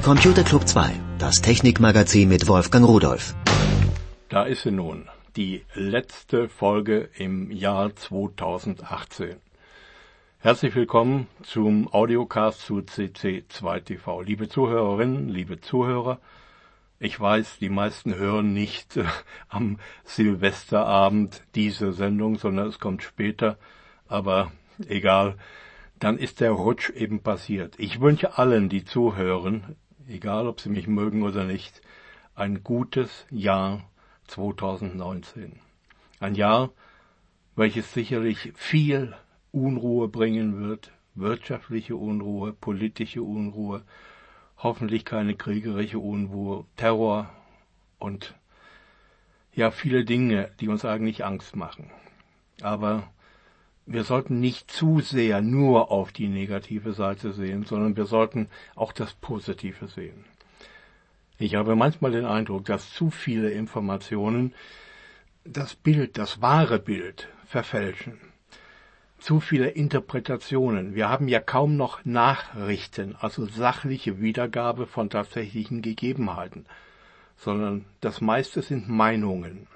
Computer Club 2, das Technikmagazin mit Wolfgang Rudolph. Da ist sie nun, die letzte Folge im Jahr 2018. Herzlich willkommen zum Audiocast zu CC2TV. Liebe Zuhörerinnen, liebe Zuhörer, ich weiß, die meisten hören nicht am Silvesterabend diese Sendung, sondern es kommt später, aber egal, dann ist der Rutsch eben passiert. Ich wünsche allen, die zuhören, egal ob sie mich mögen oder nicht, ein gutes Jahr 2019. Ein Jahr, welches sicherlich viel Unruhe bringen wird, wirtschaftliche Unruhe, politische Unruhe, hoffentlich keine kriegerische Unruhe, Terror und ja viele Dinge, die uns eigentlich Angst machen. Aber wir sollten nicht zu sehr nur auf die negative Seite sehen, sondern wir sollten auch das Positive sehen. Ich habe manchmal den Eindruck, dass zu viele Informationen das Bild, das wahre Bild verfälschen. Zu viele Interpretationen. Wir haben ja kaum noch Nachrichten, also sachliche Wiedergabe von tatsächlichen Gegebenheiten, sondern das meiste sind Meinungen.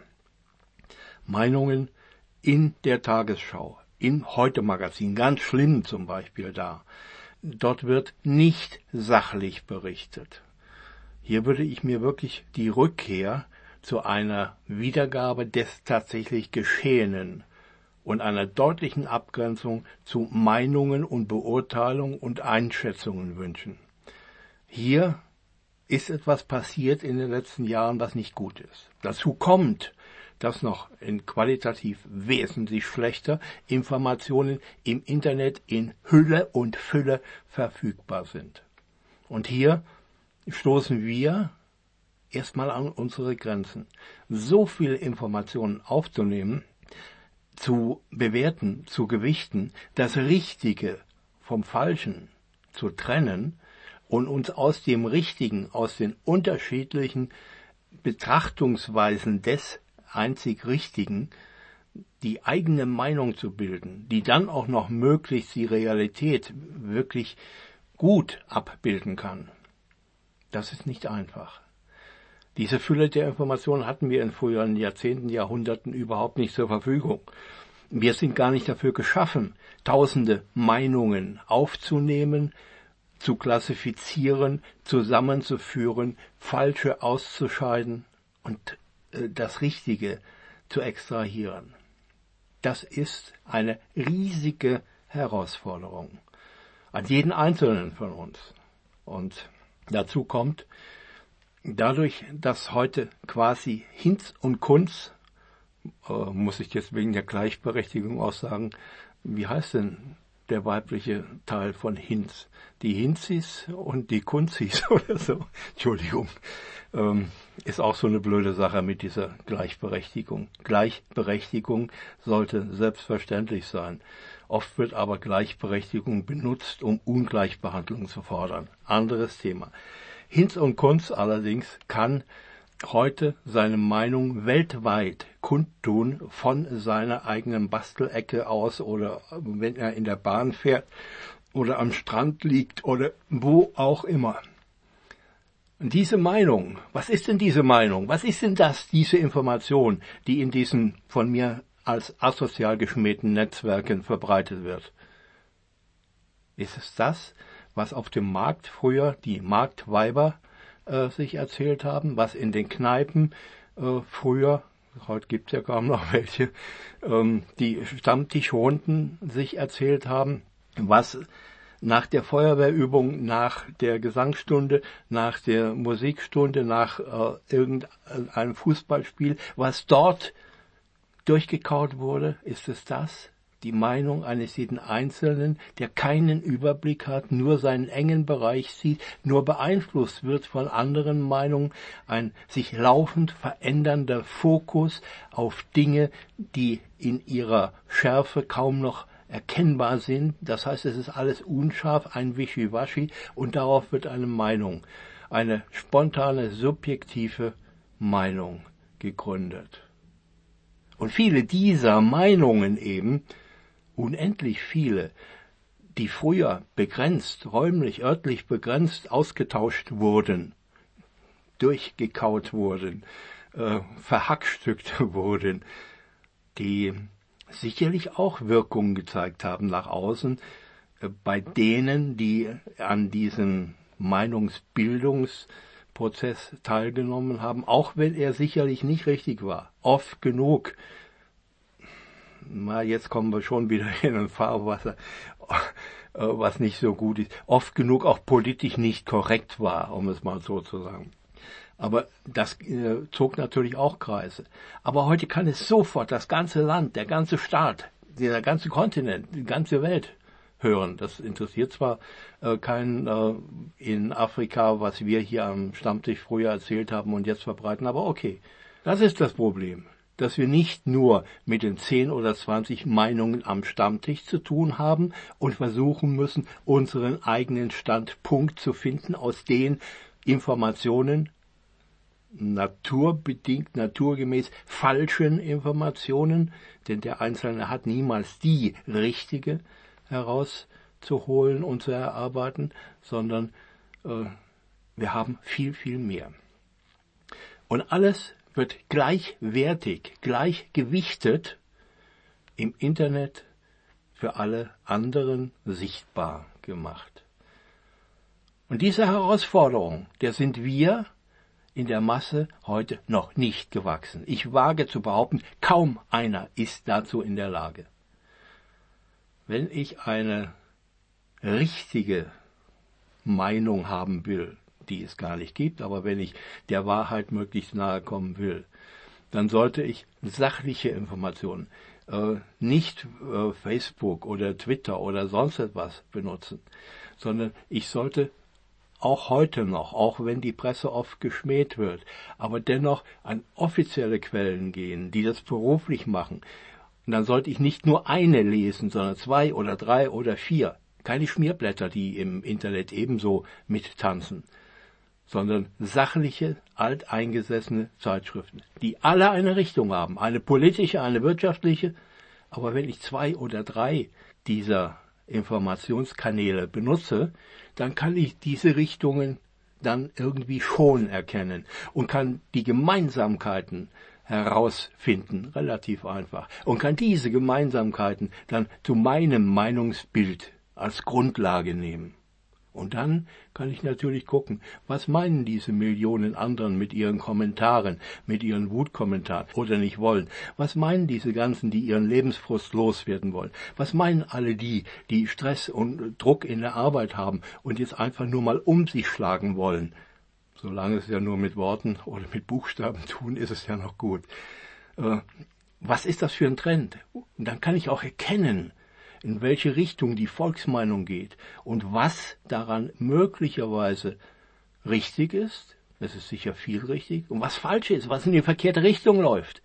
Meinungen in der Tagesschau, im Heute-Magazin, ganz schlimm zum Beispiel da. Dort wird nicht sachlich berichtet. Hier würde ich mir wirklich die Rückkehr zu einer Wiedergabe des tatsächlich Geschehenen und einer deutlichen Abgrenzung zu Meinungen und Beurteilungen und Einschätzungen wünschen. Hier ist etwas passiert in den letzten Jahren, was nicht gut ist. Dazu kommt, dass noch in qualitativ wesentlich schlechter Informationen im Internet in Hülle und Fülle verfügbar sind. Und hier stoßen wir erstmal an unsere Grenzen. So viele Informationen aufzunehmen, zu bewerten, zu gewichten, das Richtige vom Falschen zu trennen und uns aus dem Richtigen, aus den unterschiedlichen Betrachtungsweisen des einzig Richtigen, die eigene Meinung zu bilden, die dann auch noch möglichst die Realität wirklich gut abbilden kann. Das ist nicht einfach. Diese Fülle der Informationen hatten wir in früheren Jahrzehnten, Jahrhunderten überhaupt nicht zur Verfügung. Wir sind gar nicht dafür geschaffen, tausende Meinungen aufzunehmen, zu klassifizieren, zusammenzuführen, falsche auszuscheiden und das Richtige zu extrahieren. Das ist eine riesige Herausforderung an jeden Einzelnen von uns. Und dazu kommt, dadurch, dass heute quasi Hinz und Kunz, muss ich jetzt wegen der Gleichberechtigung auch sagen, wie heißt denn der weibliche Teil von Hinz? Die Hinzis und die Kunzis oder so. Entschuldigung. Ist auch so eine blöde Sache mit dieser Gleichberechtigung. Gleichberechtigung sollte selbstverständlich sein. Oft wird aber Gleichberechtigung benutzt, um Ungleichbehandlung zu fordern. Anderes Thema. Hinz und Kunz allerdings kann heute seine Meinung weltweit kundtun von seiner eigenen Bastelecke aus oder wenn er in der Bahn fährt oder am Strand liegt oder wo auch immer. Und diese Meinung, was ist denn diese Meinung? Was ist denn das, diese Information, die in diesen von mir als asozial geschmähten Netzwerken verbreitet wird? Ist es das, was auf dem Markt früher die Marktweiber sich erzählt haben, was in den Kneipen früher, heute gibt's ja kaum noch welche, die Stammtischrunden sich erzählt haben, was nach der Feuerwehrübung, nach der Gesangsstunde, nach der Musikstunde, nach irgendeinem Fußballspiel, was dort durchgekaut wurde, ist es das? Die Meinung eines jeden Einzelnen, der keinen Überblick hat, nur seinen engen Bereich sieht, nur beeinflusst wird von anderen Meinungen, ein sich laufend verändernder Fokus auf Dinge, die in ihrer Schärfe kaum noch erkennbar sind. Das heißt, es ist alles unscharf, ein Wischiwaschi und darauf wird eine Meinung, eine spontane, subjektive Meinung gegründet. Und viele dieser Meinungen eben, unendlich viele, die früher begrenzt, räumlich, örtlich begrenzt ausgetauscht wurden, durchgekaut wurden, verhackstückt wurden, die sicherlich auch Wirkungen gezeigt haben nach außen, bei denen, die an diesem Meinungsbildungsprozess teilgenommen haben, auch wenn er sicherlich nicht richtig war. Oft genug, jetzt kommen wir schon wieder in ein Fahrwasser, was nicht so gut ist, oft genug auch politisch nicht korrekt war, um es mal so zu sagen. Aber das zog natürlich auch Kreise. Aber heute kann es sofort das ganze Land, der ganze Staat, der ganze Kontinent, die ganze Welt hören. Das interessiert zwar keinen in Afrika, was wir hier am Stammtisch früher erzählt haben und jetzt verbreiten, aber okay. Das ist das Problem, dass wir nicht nur mit den 10 oder 20 Meinungen am Stammtisch zu tun haben und versuchen müssen, unseren eigenen Standpunkt zu finden aus den Informationen, naturbedingt, naturgemäß falschen Informationen, denn der Einzelne hat niemals die richtige herauszuholen und zu erarbeiten, sondern wir haben viel, viel mehr. Und alles wird gleichwertig, gleichgewichtet im Internet für alle anderen sichtbar gemacht. Und diese Herausforderung, der sind wir in der Masse heute noch nicht gewachsen. Ich wage zu behaupten, kaum einer ist dazu in der Lage. Wenn ich eine richtige Meinung haben will, die es gar nicht gibt, aber wenn ich der Wahrheit möglichst nahe kommen will, dann sollte ich sachliche Informationen, nicht Facebook oder Twitter oder sonst etwas benutzen, sondern ich sollte auch heute noch, auch wenn die Presse oft geschmäht wird, aber dennoch an offizielle Quellen gehen, die das beruflich machen. Und dann sollte ich nicht nur eine lesen, sondern 2 oder 3 oder 4. Keine Schmierblätter, die im Internet ebenso mittanzen, sondern sachliche, alteingesessene Zeitschriften, die alle eine Richtung haben, eine politische, eine wirtschaftliche. Aber wenn ich 2 oder 3 dieser Informationskanäle benutze, dann kann ich diese Richtungen dann irgendwie schon erkennen und kann die Gemeinsamkeiten herausfinden, relativ einfach, und kann diese Gemeinsamkeiten dann zu meinem Meinungsbild als Grundlage nehmen. Und dann kann ich natürlich gucken, was meinen diese Millionen anderen mit ihren Kommentaren, mit ihren Wutkommentaren oder nicht wollen? Was meinen diese ganzen, die ihren Lebensfrust loswerden wollen? Was meinen alle die, die Stress und Druck in der Arbeit haben und jetzt einfach nur mal um sich schlagen wollen? Solange es ja nur mit Worten oder mit Buchstaben tun, ist es ja noch gut. Was ist das für ein Trend? Und dann kann ich auch erkennen, in welche Richtung die Volksmeinung geht und was daran möglicherweise richtig ist, es ist sicher viel richtig, und was falsch ist, was in die verkehrte Richtung läuft,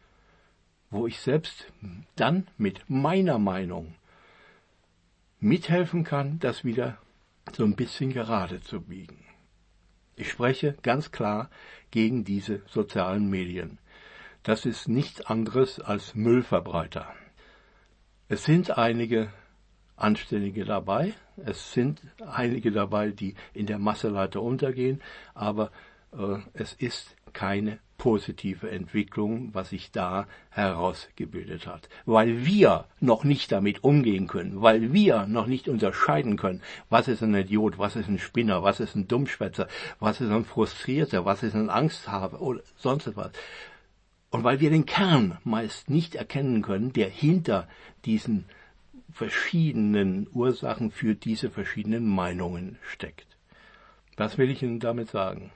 wo ich selbst dann mit meiner Meinung mithelfen kann, das wieder so ein bisschen gerade zu biegen. Ich spreche ganz klar gegen diese sozialen Medien. Das ist nichts anderes als Müllverbreiter. Es sind einige Anständige dabei, es sind einige dabei, die in der Masse leider untergehen, aber es ist keine positive Entwicklung, was sich da herausgebildet hat. Weil wir noch nicht damit umgehen können, weil wir noch nicht unterscheiden können, was ist ein Idiot, was ist ein Spinner, was ist ein Dummschwätzer, was ist ein Frustrierter, was ist ein Angsthaber oder sonst etwas. Und weil wir den Kern meist nicht erkennen können, der hinter diesen verschiedenen Ursachen für diese verschiedenen Meinungen steckt. Was will ich Ihnen damit sagen?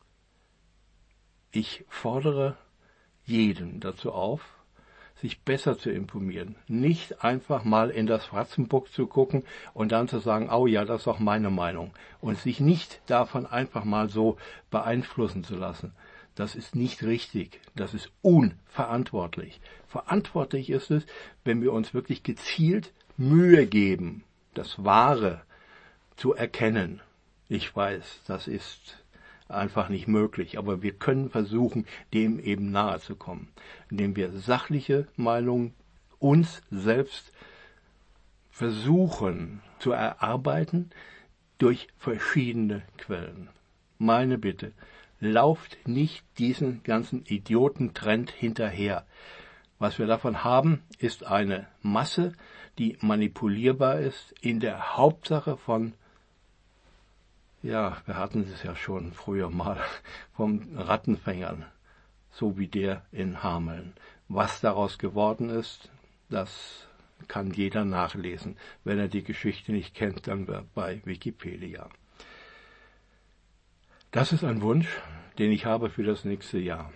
Ich fordere jeden dazu auf, sich besser zu informieren. Nicht einfach mal in das Fratzenbuch zu gucken und dann zu sagen, oh ja, das ist doch meine Meinung. Und sich nicht davon einfach mal so beeinflussen zu lassen. Das ist nicht richtig. Das ist unverantwortlich. Verantwortlich ist es, wenn wir uns wirklich gezielt Mühe geben, das Wahre zu erkennen. Ich weiß, das ist einfach nicht möglich, aber wir können versuchen, dem eben nahe zu kommen, indem wir sachliche Meinungen uns selbst versuchen zu erarbeiten durch verschiedene Quellen. Meine Bitte, lauft nicht diesen ganzen Idiotentrend hinterher. Was wir davon haben, ist eine Masse, die manipulierbar ist, in der Hauptsache von, ja, wir hatten es ja schon früher mal, von Rattenfängern, so wie der in Hameln. Was daraus geworden ist, das kann jeder nachlesen. Wenn er die Geschichte nicht kennt, dann bei Wikipedia. Das ist ein Wunsch, den ich habe für das nächste Jahr.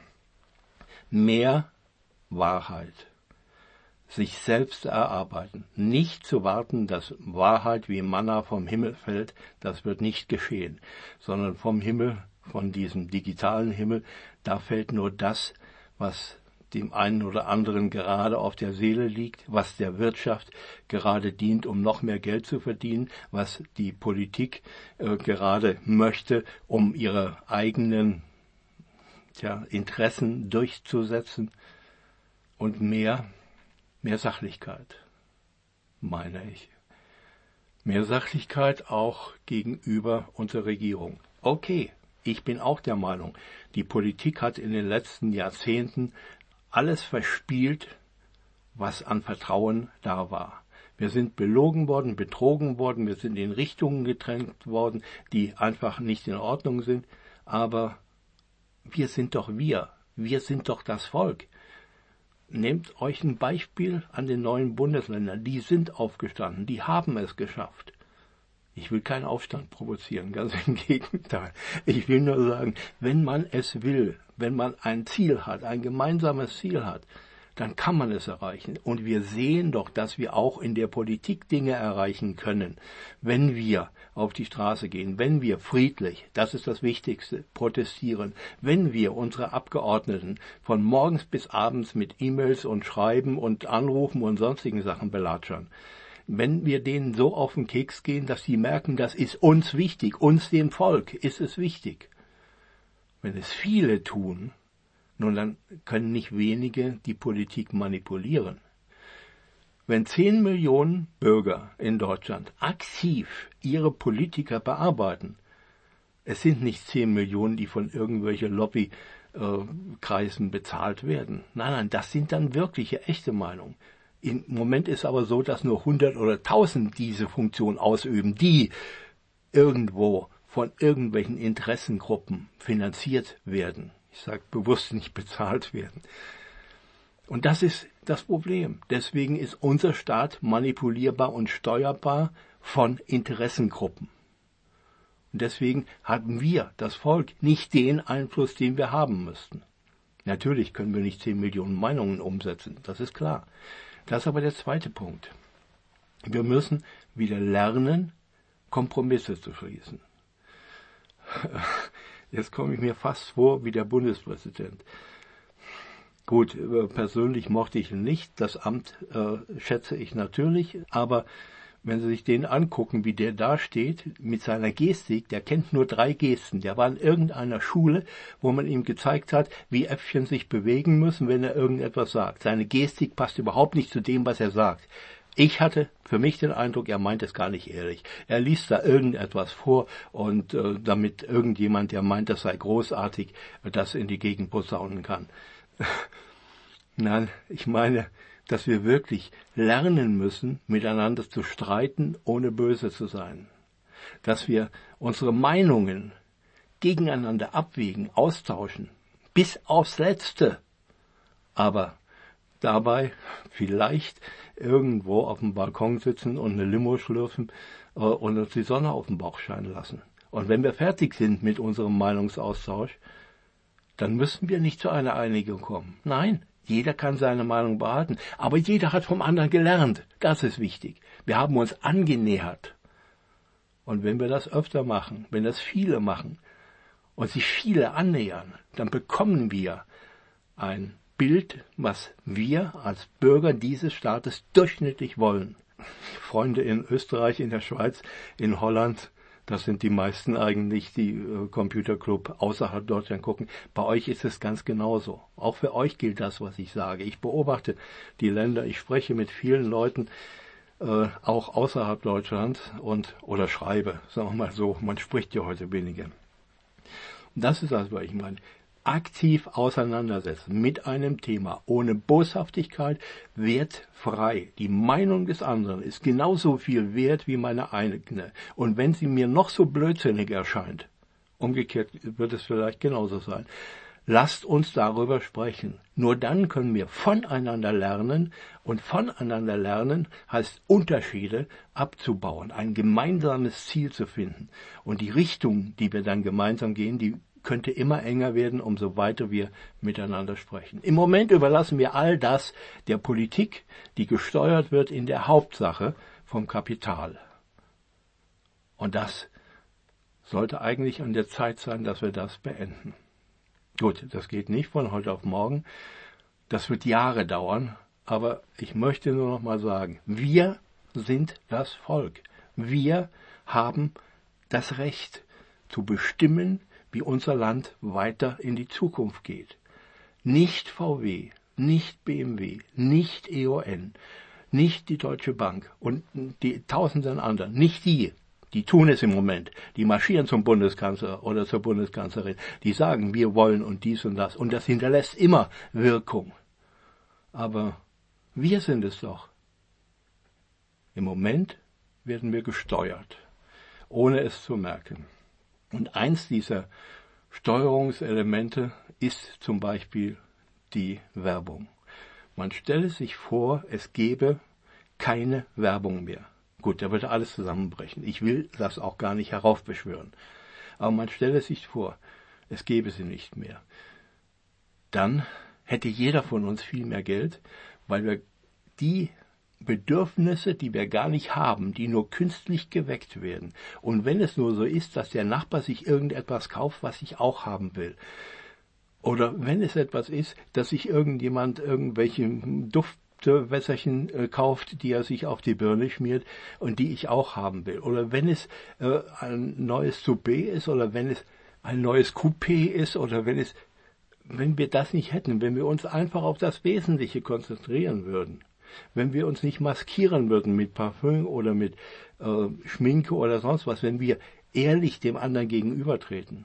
Mehr Wahrheit. Sich selbst erarbeiten. Nicht zu warten, dass Wahrheit wie Manna vom Himmel fällt. Das wird nicht geschehen. Sondern vom Himmel, von diesem digitalen Himmel, da fällt nur das, was dem einen oder anderen gerade auf der Seele liegt, was der Wirtschaft gerade dient, um noch mehr Geld zu verdienen, was die Politik gerade möchte, um ihre eigenen Interessen durchzusetzen, und mehr Sachlichkeit, meine ich. Mehr Sachlichkeit auch gegenüber unserer Regierung. Okay, ich bin auch der Meinung, die Politik hat in den letzten Jahrzehnten alles verspielt, was an Vertrauen da war. Wir sind belogen worden, betrogen worden, wir sind in Richtungen gedrängt worden, die einfach nicht in Ordnung sind. Aber wir sind doch wir sind doch das Volk. Nehmt euch ein Beispiel an den neuen Bundesländern, die sind aufgestanden, die haben es geschafft. Ich will keinen Aufstand provozieren, ganz im Gegenteil. Ich will nur sagen, wenn man es will, wenn man ein Ziel hat, ein gemeinsames Ziel hat, dann kann man es erreichen. Und wir sehen doch, dass wir auch in der Politik Dinge erreichen können, wenn wir auf die Straße gehen, wenn wir friedlich, das ist das Wichtigste, protestieren, wenn wir unsere Abgeordneten von morgens bis abends mit E-Mails und Schreiben und Anrufen und sonstigen Sachen belatschern. Wenn wir denen so auf den Keks gehen, dass sie merken, das ist uns wichtig, uns dem Volk ist es wichtig. Wenn es viele tun, nun dann können nicht wenige die Politik manipulieren. Wenn 10 Millionen Bürger in Deutschland aktiv ihre Politiker bearbeiten, es sind nicht 10 Millionen, die von irgendwelchen Lobbykreisen bezahlt werden. Nein, das sind dann wirkliche, echte Meinungen. Im Moment ist aber so, dass nur 100 oder 1000 diese Funktion ausüben, die irgendwo von irgendwelchen Interessengruppen finanziert werden. Ich sage bewusst nicht bezahlt werden. Und das ist das Problem. Deswegen ist unser Staat manipulierbar und steuerbar von Interessengruppen. Und deswegen haben wir, das Volk, nicht den Einfluss, den wir haben müssten. Natürlich können wir nicht 10 Millionen Meinungen umsetzen, das ist klar. Das ist aber der zweite Punkt. Wir müssen wieder lernen, Kompromisse zu schließen. Jetzt komme ich mir fast vor wie der Bundespräsident. Gut, persönlich mochte ich ihn nicht, das Amt schätze ich natürlich, aber wenn Sie sich den angucken, wie der da steht, mit seiner Gestik, der kennt nur 3 Gesten. Der war in irgendeiner Schule, wo man ihm gezeigt hat, wie Äffchen sich bewegen müssen, wenn er irgendetwas sagt. Seine Gestik passt überhaupt nicht zu dem, was er sagt. Ich hatte für mich den Eindruck, er meint es gar nicht ehrlich. Er liest da irgendetwas vor und damit irgendjemand, der meint, das sei großartig, das in die Gegend posaunen kann. Nein, ich meine, dass wir wirklich lernen müssen, miteinander zu streiten, ohne böse zu sein. Dass wir unsere Meinungen gegeneinander abwägen, austauschen, bis aufs Letzte. Aber dabei vielleicht irgendwo auf dem Balkon sitzen und eine Limo schlürfen und uns die Sonne auf den Bauch scheinen lassen. Und wenn wir fertig sind mit unserem Meinungsaustausch, dann müssen wir nicht zu einer Einigung kommen. Nein, jeder kann seine Meinung behalten, aber jeder hat vom anderen gelernt. Das ist wichtig. Wir haben uns angenähert. Und wenn wir das öfter machen, wenn das viele machen und sich viele annähern, dann bekommen wir ein Bild, was wir als Bürger dieses Staates durchschnittlich wollen. Freunde in Österreich, in der Schweiz, in Holland, das sind die meisten eigentlich, die Computerclub außerhalb Deutschland gucken. Bei euch ist es ganz genauso. Auch für euch gilt das, was ich sage. Ich beobachte die Länder, ich spreche mit vielen Leuten. auch außerhalb Deutschlands oder schreibe, sagen wir mal so, man spricht ja heute weniger. Und das ist das, was ich meine. Aktiv auseinandersetzen mit einem Thema, ohne Boshaftigkeit, wertfrei. Die Meinung des anderen ist genauso viel wert wie meine eigene. Und wenn sie mir noch so blödsinnig erscheint, umgekehrt wird es vielleicht genauso sein, lasst uns darüber sprechen. Nur dann können wir voneinander lernen, und voneinander lernen heißt Unterschiede abzubauen, ein gemeinsames Ziel zu finden. Und die Richtung, die wir dann gemeinsam gehen, die könnte immer enger werden, umso weiter wir miteinander sprechen. Im Moment überlassen wir all das der Politik, die gesteuert wird in der Hauptsache vom Kapital. Und das sollte eigentlich an der Zeit sein, dass wir das beenden. Gut, das geht nicht von heute auf morgen. Das wird Jahre dauern. Aber ich möchte nur noch mal sagen, wir sind das Volk. Wir haben das Recht zu bestimmen, wie unser Land weiter in die Zukunft geht. Nicht VW, nicht BMW, nicht E.ON, nicht die Deutsche Bank und die tausenden anderen, nicht die. Die tun es im Moment. Die marschieren zum Bundeskanzler oder zur Bundeskanzlerin. Die sagen, wir wollen und dies und das. Und das hinterlässt immer Wirkung. Aber wir sind es doch. Im Moment werden wir gesteuert, ohne es zu merken. Und eins dieser Steuerungselemente ist zum Beispiel die Werbung. Man stelle sich vor, es gäbe keine Werbung mehr. Gut, da würde alles zusammenbrechen. Ich will das auch gar nicht heraufbeschwören. Aber man stelle sich vor, es gäbe sie nicht mehr. Dann hätte jeder von uns viel mehr Geld, weil wir die Bedürfnisse, die wir gar nicht haben, die nur künstlich geweckt werden. Und wenn es nur so ist, dass der Nachbar sich irgendetwas kauft, was ich auch haben will. Oder wenn es etwas ist, dass sich irgendjemand irgendwelche Duftwässerchen kauft, die er sich auf die Birne schmiert und die ich auch haben will. Oder wenn es ein neues Soupé ist oder wenn es ein neues Coupé ist oder wenn wir das nicht hätten, wenn wir uns einfach auf das Wesentliche konzentrieren würden, wenn wir uns nicht maskieren würden mit Parfüm oder mit Schminke oder sonst was, wenn wir ehrlich dem anderen gegenübertreten.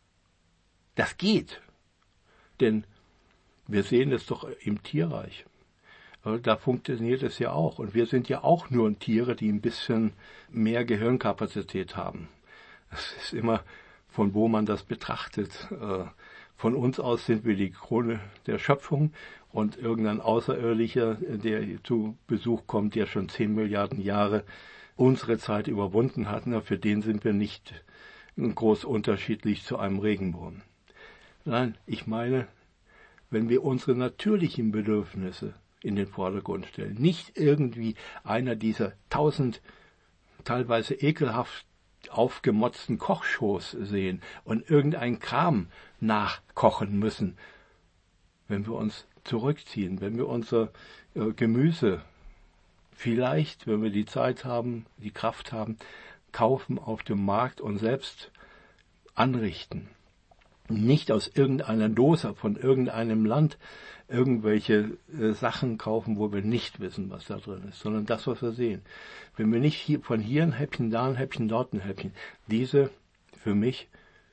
Das geht. Denn wir sehen es doch im Tierreich. Da funktioniert es ja auch. Und wir sind ja auch nur Tiere, die ein bisschen mehr Gehirnkapazität haben. Es ist immer, von wo man das betrachtet. Von uns aus sind wir die Krone der Schöpfung und irgendein Außerirdischer, der zu Besuch kommt, der schon 10 Milliarden Jahre unsere Zeit überwunden hat, für den sind wir nicht groß unterschiedlich zu einem Regenwurm. Nein, ich meine, wenn wir unsere natürlichen Bedürfnisse in den Vordergrund stellen, nicht irgendwie einer dieser 1000 teilweise ekelhaft aufgemotzten Kochshows sehen und irgendein Kram nachkochen müssen, wenn wir uns zurückziehen, wenn wir unser Gemüse vielleicht, wenn wir die Zeit haben, die Kraft haben, kaufen auf dem Markt und selbst anrichten. Nicht aus irgendeiner Dose von irgendeinem Land irgendwelche Sachen kaufen, wo wir nicht wissen, was da drin ist, sondern das, was wir sehen. Wenn wir nicht von hier ein Häppchen, da ein Häppchen, dort ein Häppchen, diese für mich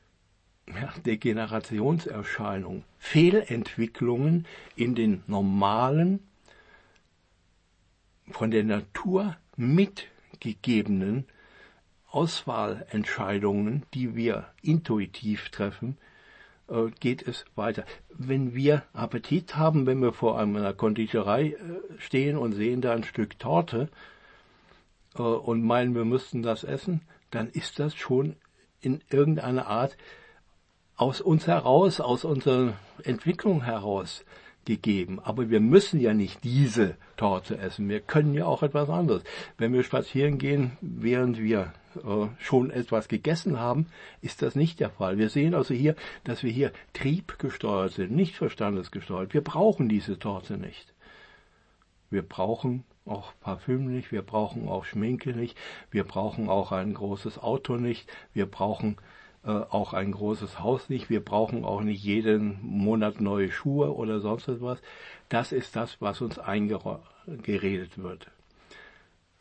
Degenerationserscheinungen, Fehlentwicklungen in den normalen, von der Natur mitgegebenen Auswahlentscheidungen, die wir intuitiv treffen, geht es weiter. Wenn wir Appetit haben, wenn wir vor einer Konditorei stehen und sehen da ein Stück Torte und meinen, wir müssten das essen, dann ist das schon in irgendeiner Art aus uns heraus, aus unserer Entwicklung heraus gegeben. Aber wir müssen ja nicht diese Torte essen. Wir können ja auch etwas anderes. Wenn wir spazieren gehen, während wir schon etwas gegessen haben, ist das nicht der Fall. Wir sehen also hier, dass wir hier triebgesteuert sind, nicht verstandesgesteuert. Wir brauchen diese Torte nicht. Wir brauchen auch Parfüm nicht, wir brauchen auch Schminke nicht, wir brauchen auch ein großes Auto nicht, wir brauchen auch ein großes Haus nicht, wir brauchen auch nicht jeden Monat neue Schuhe oder sonst etwas. Das ist das, was uns eingeredet wird.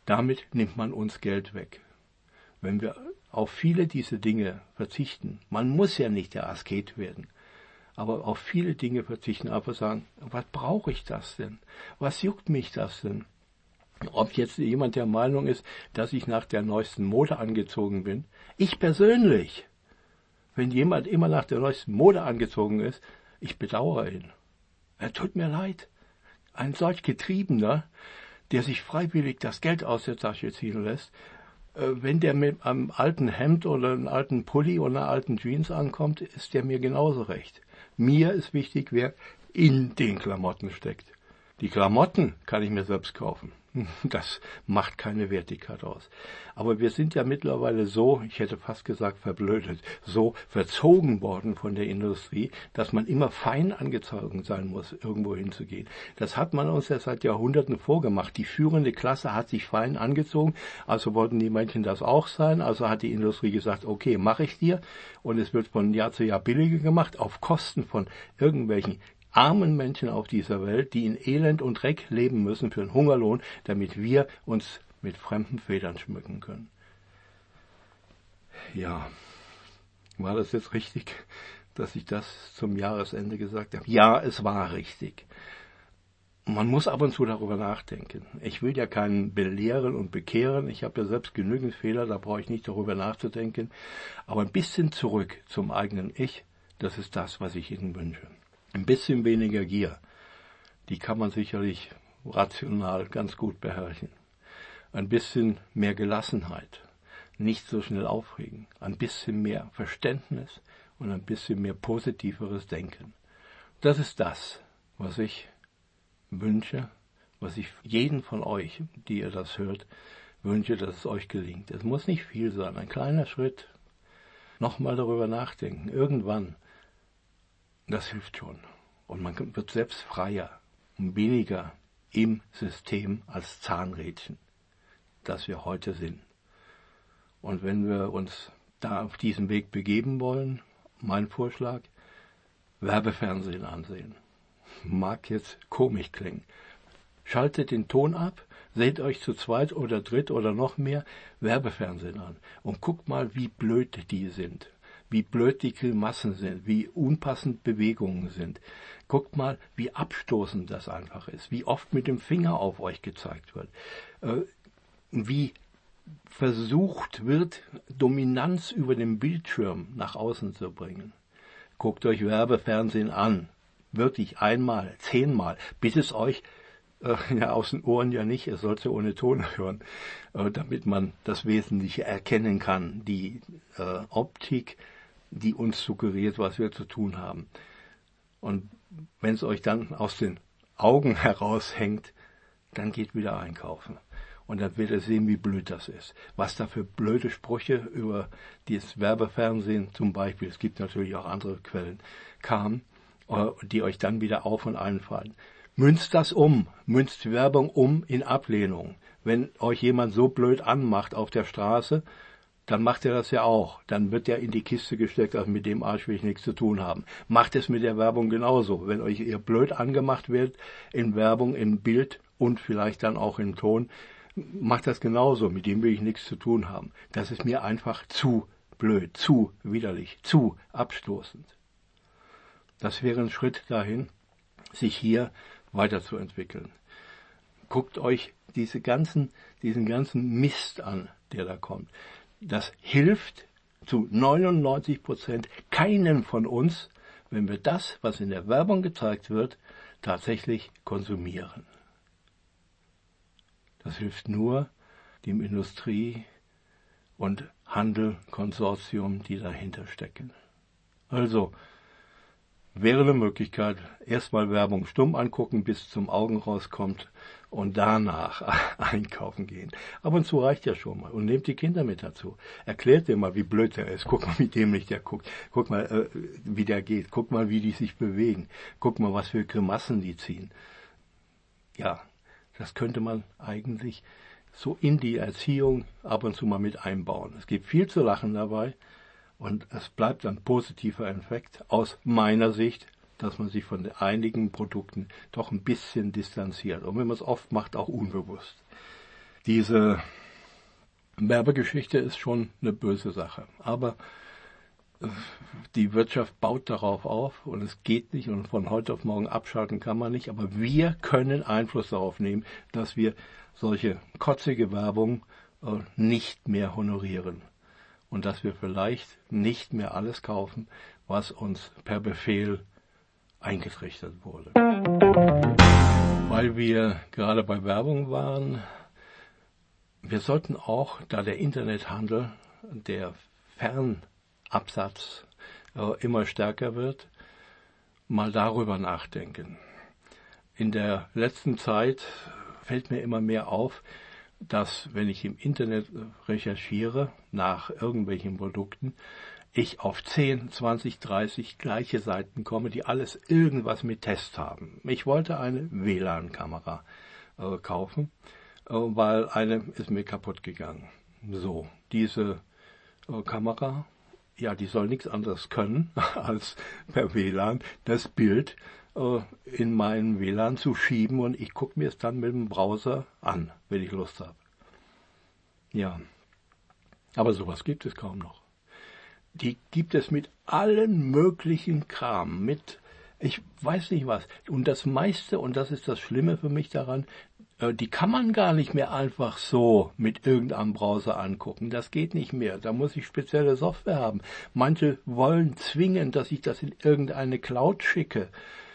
Damit nimmt man uns Geld weg. Wenn wir auf viele dieser Dinge verzichten, man muss ja nicht der Asket werden, aber auf viele Dinge verzichten, einfach sagen, was brauche ich das denn? Was juckt mich das denn? Ob jetzt jemand der Meinung ist, dass ich nach der neuesten Mode angezogen bin. Ich persönlich, wenn jemand immer nach der neuesten Mode angezogen ist, ich bedauere ihn. Er tut mir leid. Ein solch Getriebener, der sich freiwillig das Geld aus der Tasche ziehen lässt, wenn der mit einem alten Hemd oder einem alten Pulli oder einer alten Jeans ankommt, ist der mir genauso recht. Mir ist wichtig, wer in den Klamotten steckt. Die Klamotten kann ich mir selbst kaufen. Das macht keine Wertigkeit aus. Aber wir sind ja mittlerweile so, ich hätte fast gesagt verblödet, so verzogen worden von der Industrie, dass man immer fein angezogen sein muss, irgendwo hinzugehen. Das hat man uns ja seit Jahrhunderten vorgemacht. Die führende Klasse hat sich fein angezogen, also wollten die Menschen das auch sein, also hat die Industrie gesagt, okay, mache ich dir. Und es wird von Jahr zu Jahr billiger gemacht, auf Kosten von irgendwelchen armen Menschen auf dieser Welt, die in Elend und Dreck leben müssen für einen Hungerlohn, damit wir uns mit fremden Federn schmücken können. Ja, war das jetzt richtig, dass ich das zum Jahresende gesagt habe? Ja, es war richtig. Man muss ab und zu darüber nachdenken. Ich will ja keinen belehren und bekehren. Ich habe ja selbst genügend Fehler, da brauche ich nicht darüber nachzudenken. Aber ein bisschen zurück zum eigenen Ich, das ist das, was ich Ihnen wünsche. Ein bisschen weniger Gier, die kann man sicherlich rational ganz gut beherrschen. Ein bisschen mehr Gelassenheit, nicht so schnell aufregen, ein bisschen mehr Verständnis und ein bisschen mehr positiveres Denken. Das ist das, was ich wünsche, was ich jeden von euch, die ihr das hört, wünsche, dass es euch gelingt. Es muss nicht viel sein, ein kleiner Schritt. Nochmal darüber nachdenken, irgendwann. Das hilft schon. Und man wird selbst freier und weniger im System als Zahnrädchen, das wir heute sind. Und wenn wir uns da auf diesen Weg begeben wollen, mein Vorschlag, Werbefernsehen ansehen. Mag jetzt komisch klingen. Schaltet den Ton ab, seht euch zu zweit oder dritt oder noch mehr Werbefernsehen an und guckt mal, wie blöd die sind. Wie blöd die Grimassen sind, wie unpassend Bewegungen sind. Guckt mal, wie abstoßend das einfach ist, wie oft mit dem Finger auf euch gezeigt wird, wie versucht wird, Dominanz über den Bildschirm nach außen zu bringen. Guckt euch Werbefernsehen an, wirklich einmal, 10-mal, bis es euch aus den Ohren ja nicht, es sollte ohne Ton hören, damit man das Wesentliche erkennen kann, die Optik, die uns suggeriert, was wir zu tun haben. Und wenn es euch dann aus den Augen heraushängt, dann geht wieder einkaufen. Und dann werdet ihr sehen, wie blöd das ist. Was da für blöde Sprüche über dieses Werbefernsehen zum Beispiel, es gibt natürlich auch andere Quellen, kam, die euch dann wieder auf und einfallen. Münzt das um, münzt die Werbung um in Ablehnung. Wenn euch jemand so blöd anmacht auf der Straße, dann macht er das ja auch. Dann wird er in die Kiste gesteckt, also mit dem Arsch will ich nichts zu tun haben. Macht es mit der Werbung genauso. Wenn euch ihr blöd angemacht wird in Werbung, in Bild und vielleicht dann auch im Ton, macht das genauso. Mit dem will ich nichts zu tun haben. Das ist mir einfach zu blöd, zu widerlich, zu abstoßend. Das wäre ein Schritt dahin, sich hier weiterzuentwickeln. Guckt euch diesen ganzen Mist an, der da kommt. Das hilft zu 99% keinem von uns, wenn wir das, was in der Werbung gezeigt wird, tatsächlich konsumieren. Das hilft nur dem Industrie- und Handelkonsortium, die dahinter stecken. Also, wäre eine Möglichkeit, erstmal Werbung stumm angucken, bis zum Augen rauskommt und danach einkaufen gehen. Ab und zu reicht ja schon mal. Und nehmt die Kinder mit dazu. Erklärt dir mal, wie blöd der ist. Guck mal, wie dämlich der guckt. Guck mal, wie der geht. Guck mal, wie die sich bewegen. Guck mal, was für Grimassen die ziehen. Ja, das könnte man eigentlich so in die Erziehung ab und zu mal mit einbauen. Es gibt viel zu lachen dabei. Und es bleibt ein positiver Effekt aus meiner Sicht, dass man sich von einigen Produkten doch ein bisschen distanziert. Und wenn man es oft macht, auch unbewusst. Diese Werbegeschichte ist schon eine böse Sache, aber die Wirtschaft baut darauf auf und es geht nicht und von heute auf morgen abschalten kann man nicht, aber wir können Einfluss darauf nehmen, dass wir solche kotzige Werbung nicht mehr honorieren und dass wir vielleicht nicht mehr alles kaufen, was uns per Befehl eingetrichtert wurde. Weil wir gerade bei Werbung waren, wir sollten auch, da der Internethandel, der Fernabsatz immer stärker wird, mal darüber nachdenken. In der letzten Zeit fällt mir immer mehr auf, dass, wenn ich im Internet recherchiere nach irgendwelchen Produkten, ich auf 10, 20, 30 gleiche Seiten komme, die alles irgendwas mit Test haben. Ich wollte eine WLAN-Kamera kaufen, weil eine ist mir kaputt gegangen. So, diese Kamera, ja, die soll nichts anderes können, als per WLAN das Bild in meinen WLAN zu schieben und ich gucke mir es dann mit dem Browser an, wenn ich Lust habe. Ja, aber sowas gibt es kaum noch. Die gibt es mit allen möglichen Kram, mit ich weiß nicht was. Und das meiste, und das ist das Schlimme für mich daran, die kann man gar nicht mehr einfach so mit irgendeinem Browser angucken. Das geht nicht mehr. Da muss ich spezielle Software haben. Manche wollen zwingen, dass ich das in irgendeine Cloud schicke,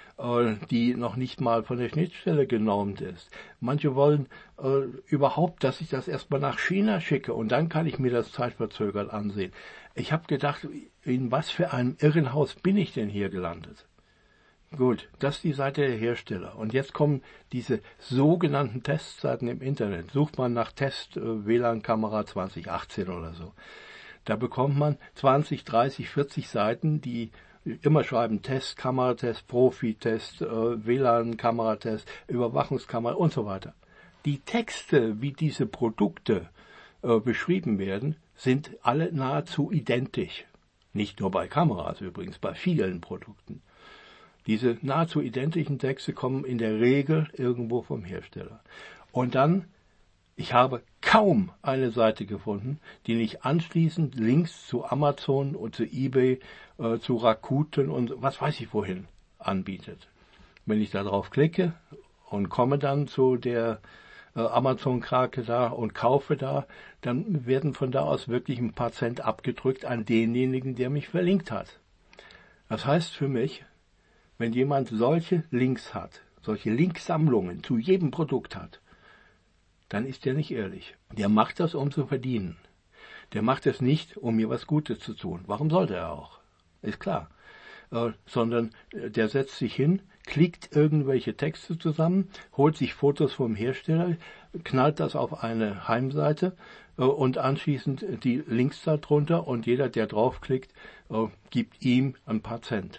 die noch nicht mal von der Schnittstelle genormt ist. Manche wollen überhaupt, dass ich das erstmal nach China schicke und dann kann ich mir das zeitverzögert ansehen. Ich habe gedacht, in was für einem Irrenhaus bin ich denn hier gelandet? Gut, das ist die Seite der Hersteller. Und jetzt kommen diese sogenannten Testseiten im Internet. Sucht man nach Test WLAN-Kamera 2018 oder so. Da bekommt man 20, 30, 40 Seiten, die immer schreiben Test, Kameratest, Profi-Test, WLAN-Kameratest, Überwachungskamera und so weiter. Die Texte, wie diese Produkte beschrieben werden, sind alle nahezu identisch. Nicht nur bei Kameras übrigens, bei vielen Produkten. Diese nahezu identischen Texte kommen in der Regel irgendwo vom Hersteller. Und dann, ich habe kaum eine Seite gefunden, die nicht anschließend Links zu Amazon und zu eBay, zu Rakuten und was weiß ich wohin anbietet. Wenn ich da drauf klicke und komme dann zu der Amazon-Krake da und kaufe da, dann werden von da aus wirklich ein paar Cent abgedrückt an denjenigen, der mich verlinkt hat. Das heißt für mich, wenn jemand solche Links hat, solche Linksammlungen zu jedem Produkt hat, dann ist der nicht ehrlich. Der macht das, um zu verdienen. Der macht es nicht, um mir was Gutes zu tun. Warum sollte er auch? Ist klar. Sondern der setzt sich hin, klickt irgendwelche Texte zusammen, holt sich Fotos vom Hersteller, knallt das auf eine Heimseite und anschließend die Links darunter und jeder, der draufklickt, gibt ihm ein paar Cent.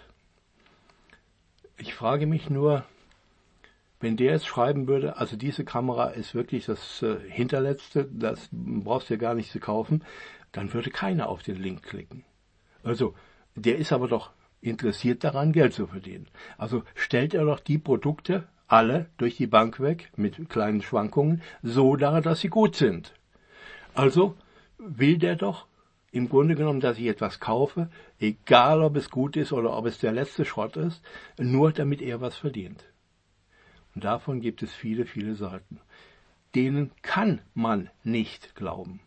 Ich frage mich nur, wenn der jetzt schreiben würde, also diese Kamera ist wirklich das Hinterletzte, das brauchst du ja gar nicht zu kaufen, dann würde keiner auf den Link klicken. Also, der ist aber doch interessiert daran, Geld zu verdienen. Also stellt er doch die Produkte alle durch die Bank weg, mit kleinen Schwankungen, so dar, dass sie gut sind. Also will der doch im Grunde genommen, dass ich etwas kaufe, egal ob es gut ist oder ob es der letzte Schrott ist, nur damit er was verdient. Und davon gibt es viele, viele Seiten. Denen kann man nicht glauben.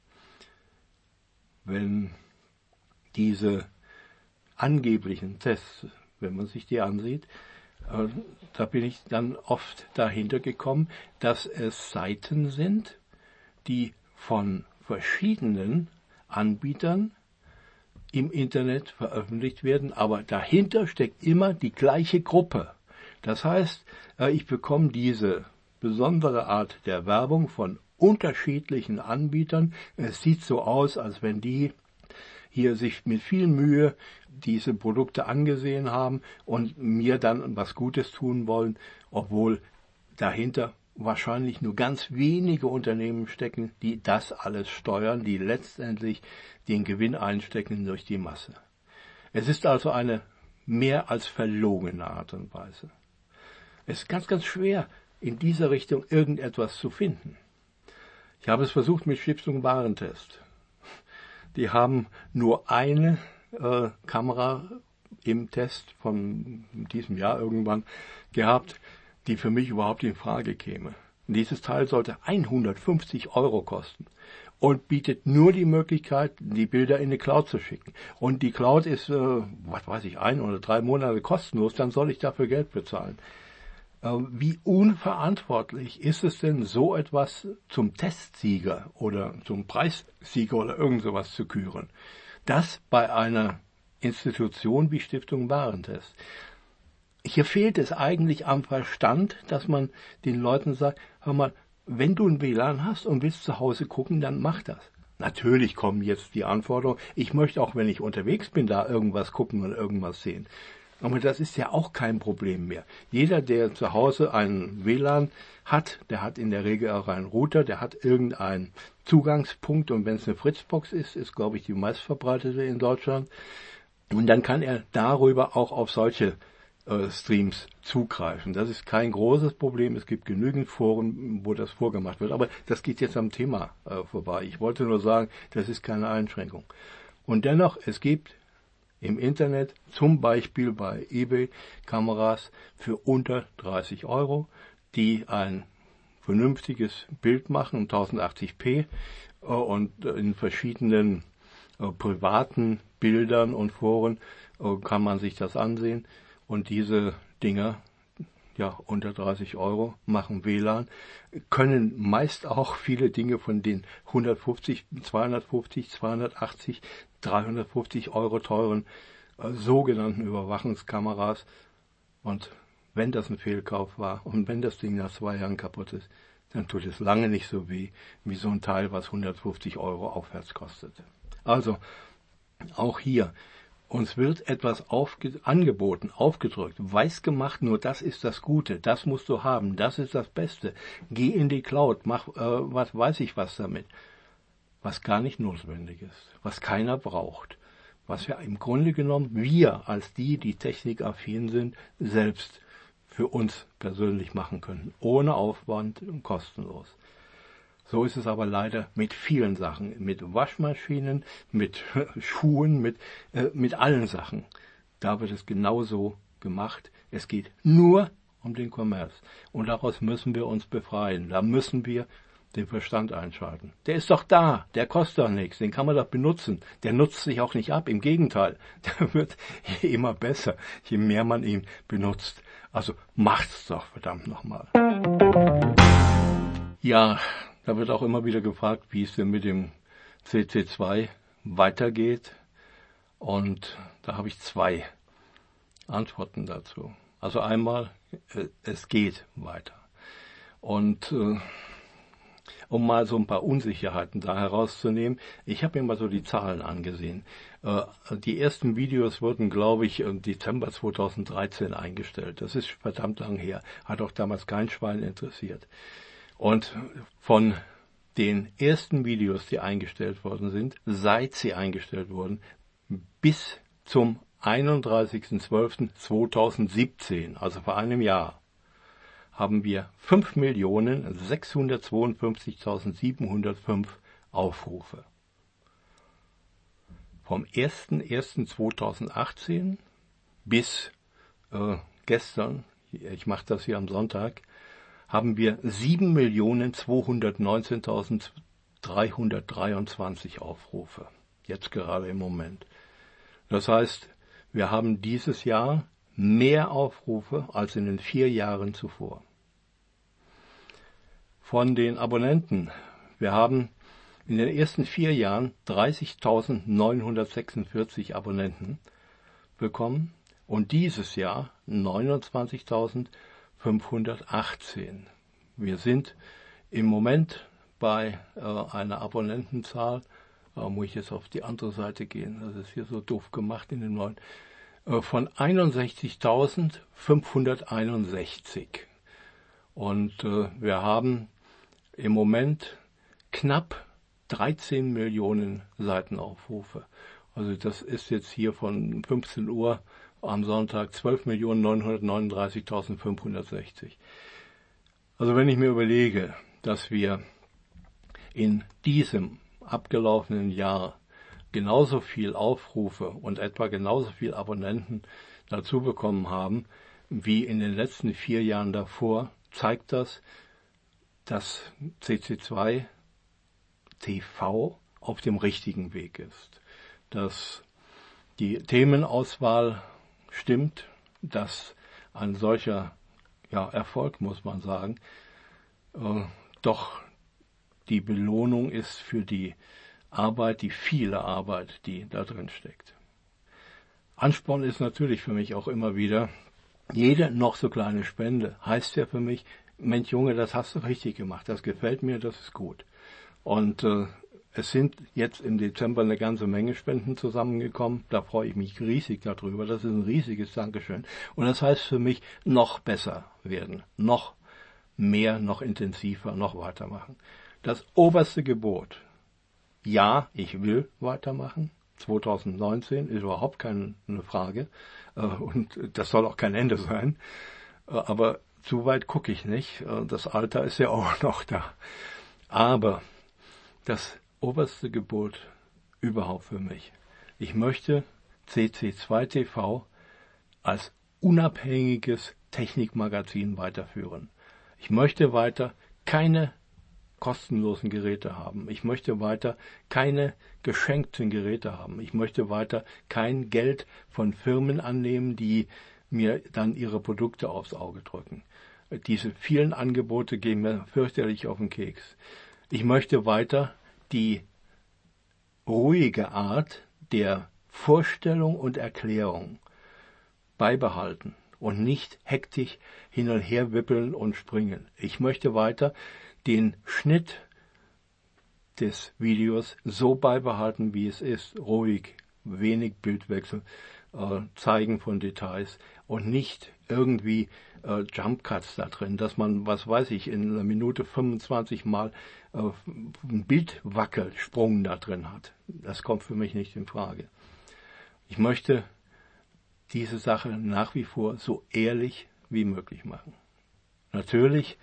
Wenn diese angeblichen Tests, wenn man sich die ansieht, da bin ich dann oft dahinter gekommen, dass es Seiten sind, die von verschiedenen Anbietern im Internet veröffentlicht werden, aber dahinter steckt immer die gleiche Gruppe. Das heißt, ich bekomme diese besondere Art der Werbung von unterschiedlichen Anbietern. Es sieht so aus, als wenn die hier sich mit viel Mühe diese Produkte angesehen haben und mir dann was Gutes tun wollen, obwohl dahinter wahrscheinlich nur ganz wenige Unternehmen stecken, die das alles steuern, die letztendlich den Gewinn einstecken durch die Masse. Es ist also eine mehr als verlogene Art und Weise. Es ist ganz, ganz schwer, in dieser Richtung irgendetwas zu finden. Ich habe es versucht mit Stiftung Warentest. Die haben nur eine Kamera im Test von diesem Jahr irgendwann gehabt, die für mich überhaupt in Frage käme. Und dieses Teil sollte 150 € kosten und bietet nur die Möglichkeit, die Bilder in eine Cloud zu schicken. Und die Cloud ist, 1 oder 3 Monate kostenlos, dann soll ich dafür Geld bezahlen. Wie unverantwortlich ist es denn, so etwas zum Testsieger oder zum Preissieger oder irgend sowas zu küren? Das bei einer Institution wie Stiftung Warentest. Hier fehlt es eigentlich am Verstand, dass man den Leuten sagt, hör mal, wenn du ein WLAN hast und willst zu Hause gucken, dann mach das. Natürlich kommen jetzt die Anforderungen, ich möchte auch, wenn ich unterwegs bin, da irgendwas gucken und irgendwas sehen. Aber das ist ja auch kein Problem mehr. Jeder, der zu Hause einen WLAN hat, der hat in der Regel auch einen Router, der hat irgendeinen Zugangspunkt und wenn es eine Fritzbox ist, glaube ich, die meistverbreitete in Deutschland. Und dann kann er darüber auch auf solche Streams zugreifen. Das ist kein großes Problem. Es gibt genügend Foren, wo das vorgemacht wird. Aber das geht jetzt am Thema vorbei. Ich wollte nur sagen, das ist keine Einschränkung. Und dennoch, es gibt im Internet, zum Beispiel bei eBay, Kameras für unter 30 €, die ein vernünftiges Bild machen, 1080p und in verschiedenen privaten Bildern und Foren kann man sich das ansehen. Und diese Dinger, ja, unter 30 € machen WLAN, können meist auch viele Dinge von den 150, 250, 280, 350 € teuren sogenannten Überwachungskameras. Und wenn das ein Fehlkauf war und wenn das Ding nach 2 Jahren kaputt ist, dann tut es lange nicht so weh, wie so ein Teil, was 150 € aufwärts kostet. Also, auch hier, uns wird etwas angeboten, aufgedrückt, weiß gemacht, nur das ist das Gute, das musst du haben, das ist das Beste. Geh in die Cloud, mach was weiß ich was damit. Was gar nicht notwendig ist, was keiner braucht. Was wir im Grunde genommen, wir als die technikaffin sind, selbst für uns persönlich machen können, ohne Aufwand und kostenlos. So ist es aber leider mit vielen Sachen, mit Waschmaschinen, mit Schuhen, mit allen Sachen. Da wird es genauso gemacht. Es geht nur um den Kommerz. Und daraus müssen wir uns befreien. Da müssen wir den Verstand einschalten. Der ist doch da, der kostet doch nichts, den kann man doch benutzen. Der nutzt sich auch nicht ab, im Gegenteil. Der wird immer besser, je mehr man ihn benutzt. Also macht's doch, verdammt nochmal. Ja, da wird auch immer wieder gefragt, wie es denn mit dem CC2 weitergeht. Und da habe ich 2 Antworten dazu. Also einmal, es geht weiter. Und um mal so ein paar Unsicherheiten da herauszunehmen, ich habe mir mal so die Zahlen angesehen. Die ersten Videos wurden, glaube ich, im Dezember 2013 eingestellt. Das ist verdammt lang her. Hat auch damals kein Schwein interessiert. Und von den ersten Videos, die eingestellt worden sind, seit sie eingestellt wurden, bis zum 31.12.2017, also vor einem Jahr, haben wir 5.652.705 Aufrufe. Vom 1.1.2018 bis gestern, ich mache das hier am Sonntag, haben wir 7.219.323 Aufrufe. Jetzt gerade im Moment. Das heißt, wir haben dieses Jahr mehr Aufrufe als in den 4 Jahren zuvor. Von den Abonnenten, wir haben in den ersten 4 Jahren 30.946 Abonnenten bekommen und dieses Jahr 29.518. Wir sind im Moment bei einer Abonnentenzahl, muss ich jetzt auf die andere Seite gehen, das ist hier so doof gemacht in dem neuen, von 61.561. Und wir haben im Moment knapp 13 Millionen Seitenaufrufe. Also das ist jetzt hier von 15 Uhr am Sonntag 12.939.560. Also wenn ich mir überlege, dass wir in diesem abgelaufenen Jahr genauso viel Aufrufe und etwa genauso viel Abonnenten dazu bekommen haben wie in den letzten 4 Jahren davor, zeigt das, dass CC2 TV auf dem richtigen Weg ist. Dass die Themenauswahl stimmt, dass ein solcher Erfolg, muss man sagen, doch die Belohnung ist für die Arbeit, die viele Arbeit, die da drin steckt. Ansporn ist natürlich für mich auch immer wieder, jede noch so kleine Spende heißt ja für mich, Mensch Junge, das hast du richtig gemacht, das gefällt mir, das ist gut. Und es sind jetzt im Dezember eine ganze Menge Spenden zusammengekommen, da freue ich mich riesig darüber, das ist ein riesiges Dankeschön. Und das heißt für mich, noch besser werden, noch mehr, noch intensiver, noch weitermachen. Das oberste Gebot, ja, ich will weitermachen, 2019 ist überhaupt keine Frage und das soll auch kein Ende sein, aber zu weit gucke ich nicht, das Alter ist ja auch noch da. Aber das oberste Gebot überhaupt für mich, ich möchte CC2 TV als unabhängiges Technikmagazin weiterführen. Ich möchte weiter keine kostenlosen Geräte haben. Ich möchte weiter keine geschenkten Geräte haben. Ich möchte weiter kein Geld von Firmen annehmen, die mir dann ihre Produkte aufs Auge drücken. Diese vielen Angebote gehen mir fürchterlich auf den Keks. Ich möchte weiter die ruhige Art der Vorstellung und Erklärung beibehalten und nicht hektisch hin und her wippeln und springen. Ich möchte weiter den Schnitt des Videos so beibehalten, wie es ist, ruhig, wenig Bildwechsel, Zeigen von Details und nicht irgendwie Jump Cuts da drin, dass man, was weiß ich, in einer Minute 25 Mal einen Bildwackelsprung da drin hat. Das kommt für mich nicht in Frage. Ich möchte diese Sache nach wie vor so ehrlich wie möglich machen. Natürlich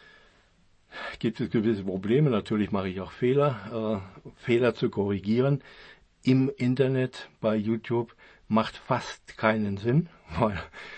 gibt es gewisse Probleme, natürlich mache ich auch Fehler. Fehler zu korrigieren im Internet, bei YouTube, macht fast keinen Sinn, weil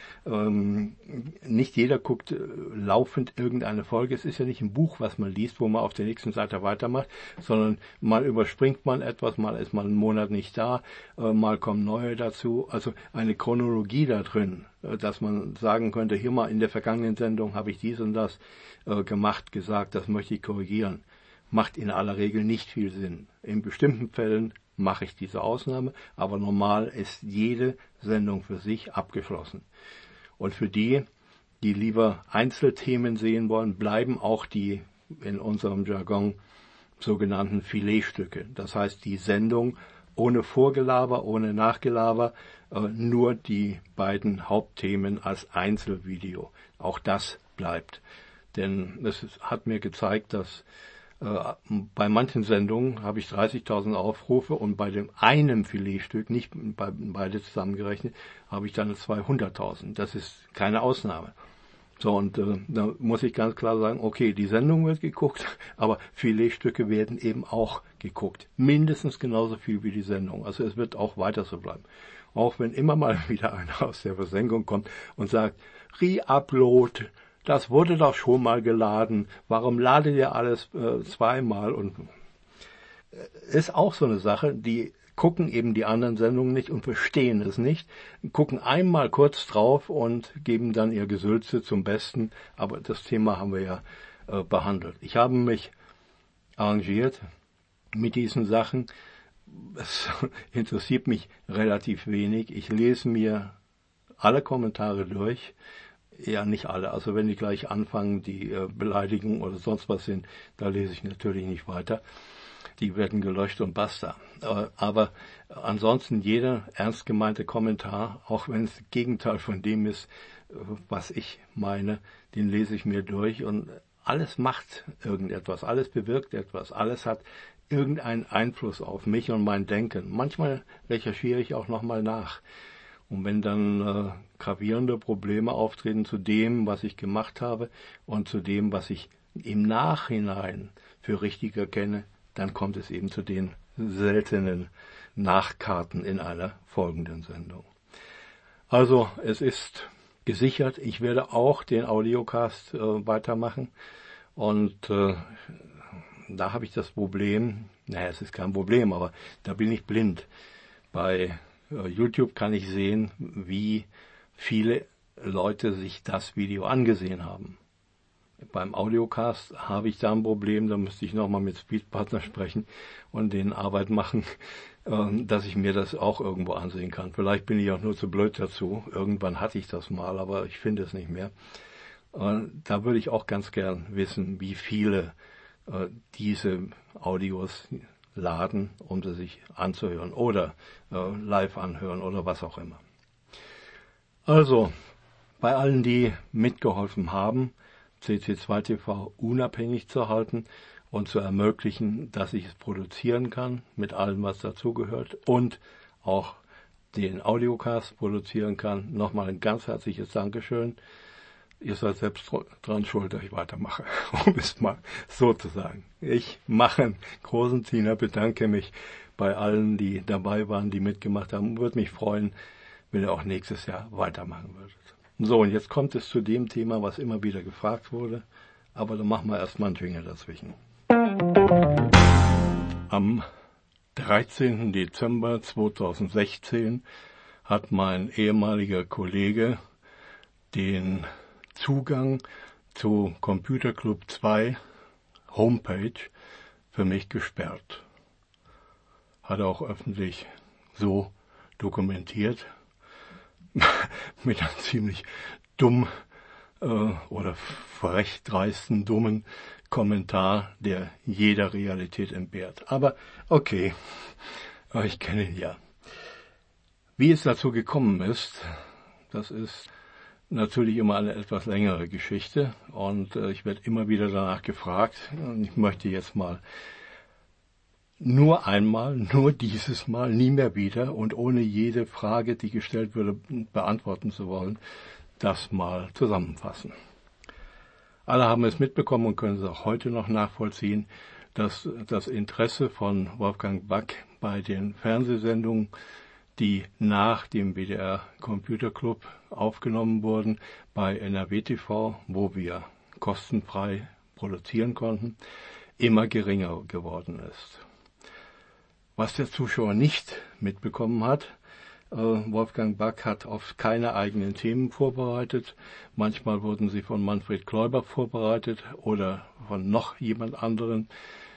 nicht jeder guckt laufend irgendeine Folge. Es ist ja nicht ein Buch, was man liest, wo man auf der nächsten Seite weitermacht, sondern mal überspringt man etwas, mal ist man einen Monat nicht da, mal kommen neue dazu. Also eine Chronologie da drin, dass man sagen könnte, hier mal in der vergangenen Sendung habe ich dies und das gemacht, gesagt, das möchte ich korrigieren. Macht in aller Regel nicht viel Sinn. In bestimmten Fällen mache ich diese Ausnahme, aber normal ist jede Sendung für sich abgeschlossen. Und für die lieber Einzelthemen sehen wollen, bleiben auch die in unserem Jargon sogenannten Filetstücke. Das heißt, die Sendung ohne Vorgelaber, ohne Nachgelaber, nur die beiden Hauptthemen als Einzelvideo. Auch das bleibt. Denn es hat mir gezeigt, dass bei manchen Sendungen habe ich 30.000 Aufrufe und bei dem einen Filetstück, nicht bei beide zusammengerechnet, habe ich dann 200.000. Das ist keine Ausnahme. So, und da muss ich ganz klar sagen, okay, die Sendung wird geguckt, aber Filetstücke werden eben auch geguckt. Mindestens genauso viel wie die Sendung. Also es wird auch weiter so bleiben. Auch wenn immer mal wieder einer aus der Versenkung kommt und sagt, Re-Upload, das wurde doch schon mal geladen. Warum ladet ihr alles zweimal? Und ist auch so eine Sache, die gucken eben die anderen Sendungen nicht und verstehen es nicht, gucken einmal kurz drauf und geben dann ihr Gesülze zum Besten. Aber das Thema haben wir ja behandelt. Ich habe mich arrangiert mit diesen Sachen. Es interessiert mich relativ wenig. Ich lese mir alle Kommentare durch. Ja, nicht alle. Also wenn die gleich anfangen, die Beleidigungen oder sonst was sind, da lese ich natürlich nicht weiter. Die werden gelöscht und basta. Aber ansonsten jeder ernst gemeinte Kommentar, auch wenn es das Gegenteil von dem ist, was ich meine, den lese ich mir durch und alles macht irgendetwas, alles bewirkt etwas, alles hat irgendeinen Einfluss auf mich und mein Denken. Manchmal recherchiere ich auch nochmal nach. Und wenn dann gravierende Probleme auftreten zu dem, was ich gemacht habe und zu dem, was ich im Nachhinein für richtig erkenne, dann kommt es eben zu den seltenen Nachkarten in einer folgenden Sendung. Also es ist gesichert, ich werde auch den Audiocast weitermachen und da habe ich das Problem, es ist kein Problem, aber da bin ich blind. Bei YouTube kann ich sehen, wie viele Leute sich das Video angesehen haben. Beim Audiocast habe ich da ein Problem, da müsste ich nochmal mit Speedpartner sprechen und denen Arbeit machen, dass ich mir das auch irgendwo ansehen kann. Vielleicht bin ich auch nur zu blöd dazu. Irgendwann hatte ich das mal, aber ich finde es nicht mehr. Da würde ich auch ganz gern wissen, wie viele diese Audios laden, um sie sich anzuhören oder live anhören oder was auch immer. Also, bei allen, die mitgeholfen haben, CC2TV unabhängig zu halten und zu ermöglichen, dass ich es produzieren kann, mit allem, was dazugehört, und auch den Audiocast produzieren kann. Nochmal ein ganz herzliches Dankeschön. Ihr seid selbst dran schuld, dass ich weitermache, um es mal so zu sagen. Ich mache einen großen Zieher, bedanke mich bei allen, die dabei waren, die mitgemacht haben. Würde mich freuen, wenn ihr auch nächstes Jahr weitermachen würdet. So, und jetzt kommt es zu dem Thema, was immer wieder gefragt wurde. Aber dann machen wir erstmal einen Jingle dazwischen. Am 13. Dezember 2016 hat mein ehemaliger Kollege den Zugang zu Computer Club 2 Homepage für mich gesperrt. Hat er auch öffentlich so dokumentiert, mit einem ziemlich dumm oder frech dreisten, dummen Kommentar, der jeder Realität entbehrt. Aber okay, ich kenne ihn ja. Wie es dazu gekommen ist, das ist natürlich immer eine etwas längere Geschichte und ich werde immer wieder danach gefragt und ich möchte jetzt mal nur einmal, nur dieses Mal, nie mehr wieder und ohne jede Frage, die gestellt würde, beantworten zu wollen, das mal zusammenfassen. Alle haben es mitbekommen und können es auch heute noch nachvollziehen, dass das Interesse von Wolfgang Back bei den Fernsehsendungen, die nach dem WDR Computer Club aufgenommen wurden, bei NRW TV, wo wir kostenfrei produzieren konnten, immer geringer geworden ist. Was der Zuschauer nicht mitbekommen hat, Wolfgang Back hat oft keine eigenen Themen vorbereitet. Manchmal wurden sie von Manfred Kläuber vorbereitet oder von noch jemand anderen.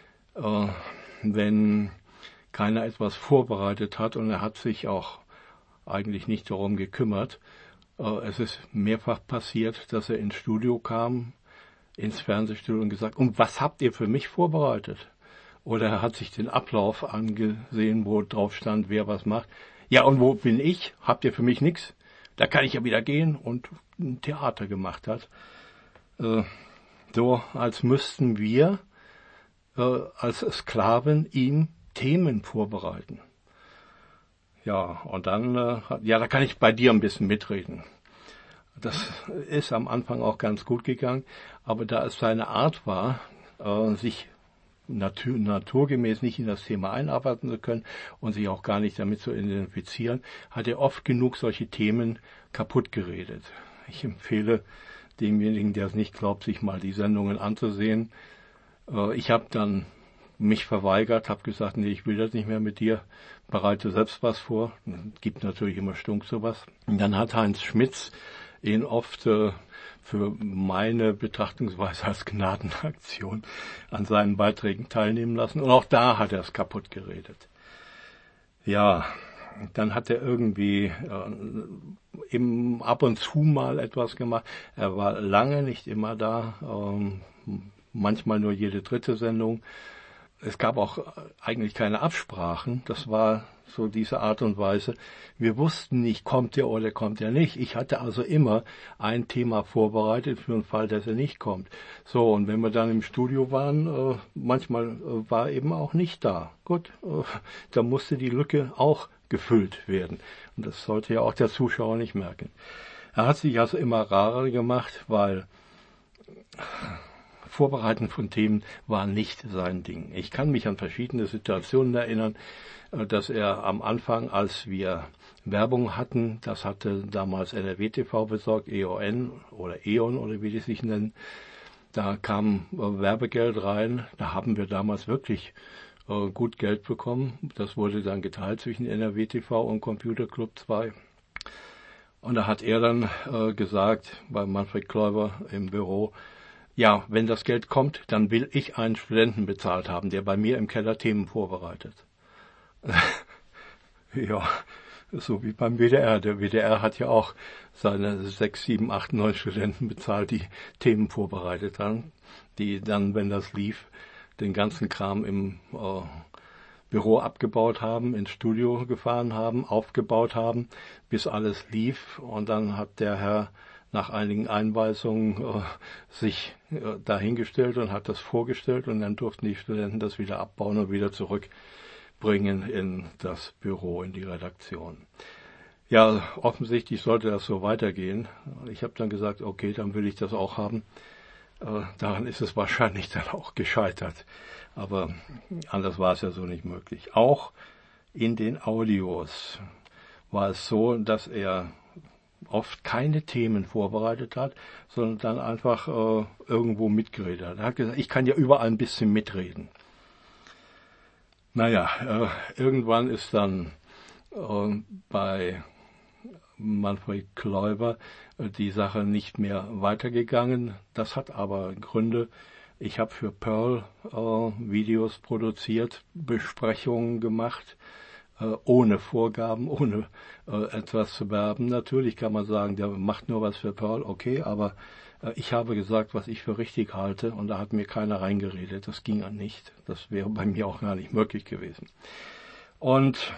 Wenn keiner etwas vorbereitet hat und er hat sich auch eigentlich nicht darum gekümmert, es ist mehrfach passiert, dass er ins Studio kam, ins Fernsehstudio und gesagt, und was habt ihr für mich vorbereitet? Oder er hat sich den Ablauf angesehen, wo drauf stand, wer was macht. Ja, und wo bin ich? Habt ihr für mich nichts? Da kann ich ja wieder gehen und ein Theater gemacht hat. So als müssten wir als Sklaven ihm Themen vorbereiten. Ja, und dann, da kann ich bei dir ein bisschen mitreden. Das ist am Anfang auch ganz gut gegangen, aber da es seine Art war, sich naturgemäß nicht in das Thema einarbeiten zu können und sich auch gar nicht damit zu identifizieren, hat er oft genug solche Themen kaputt geredet. Ich empfehle demjenigen, der es nicht glaubt, sich mal die Sendungen anzusehen. Ich habe dann mich verweigert, habe gesagt, nee, ich will das nicht mehr mit dir, bereite selbst was vor. Gibt natürlich immer stunk sowas. Und dann hat Heinz Schmitz ihn oft für meine Betrachtungsweise als Gnadenaktion an seinen Beiträgen teilnehmen lassen. Und auch da hat er es kaputt geredet. Ja, dann hat er irgendwie ab und zu mal etwas gemacht. Er war lange nicht immer da, manchmal nur jede dritte Sendung. Es gab auch eigentlich keine Absprachen. Das war so diese Art und Weise. Wir wussten nicht, kommt er oder kommt er nicht. Ich hatte also immer ein Thema vorbereitet für den Fall, dass er nicht kommt. So, und wenn wir dann im Studio waren, manchmal war er eben auch nicht da. Gut, da musste die Lücke auch gefüllt werden. Und das sollte ja auch der Zuschauer nicht merken. Er hat sich also immer rarer gemacht, weil Vorbereiten von Themen war nicht sein Ding. Ich kann mich an verschiedene Situationen erinnern, dass er am Anfang, als wir Werbung hatten, das hatte damals NRW TV besorgt, EON oder E.ON oder wie die sich nennen, da kam Werbegeld rein, da haben wir damals wirklich gut Geld bekommen. Das wurde dann geteilt zwischen NRW TV und Computer Club 2. Und da hat er dann gesagt, bei Manfred Kläuber im Büro, ja, wenn das Geld kommt, dann will ich einen Studenten bezahlt haben, der bei mir im Keller Themen vorbereitet. Ja, so wie beim WDR. Der WDR hat ja auch seine 6, 7, 8, 9 Studenten bezahlt, die Themen vorbereitet haben, die dann, wenn das lief, den ganzen Kram im Büro abgebaut haben, ins Studio gefahren haben, aufgebaut haben, bis alles lief. Und dann hat der Herr nach einigen Einweisungen sich dahingestellt und hat das vorgestellt und dann durften die Studenten das wieder abbauen und wieder zurückbringen in das Büro, in die Redaktion. Ja, offensichtlich sollte das so weitergehen. Ich habe dann gesagt, okay, dann will ich das auch haben. Daran ist es wahrscheinlich dann auch gescheitert. Aber anders war es ja so nicht möglich. Auch in den Audios war es so, dass er oft keine Themen vorbereitet hat, sondern dann einfach irgendwo mitgeredet hat. Er hat gesagt, ich kann ja überall ein bisschen mitreden. Naja, irgendwann ist dann bei Manfred Kläuber die Sache nicht mehr weitergegangen. Das hat aber Gründe. Ich habe für Pearl Videos produziert, Besprechungen gemacht, ohne Vorgaben, ohne etwas zu werben. Natürlich kann man sagen, der macht nur was für Pearl, okay, aber ich habe gesagt, was ich für richtig halte und da hat mir keiner reingeredet. Das ging nicht. Das wäre bei mir auch gar nicht möglich gewesen. Und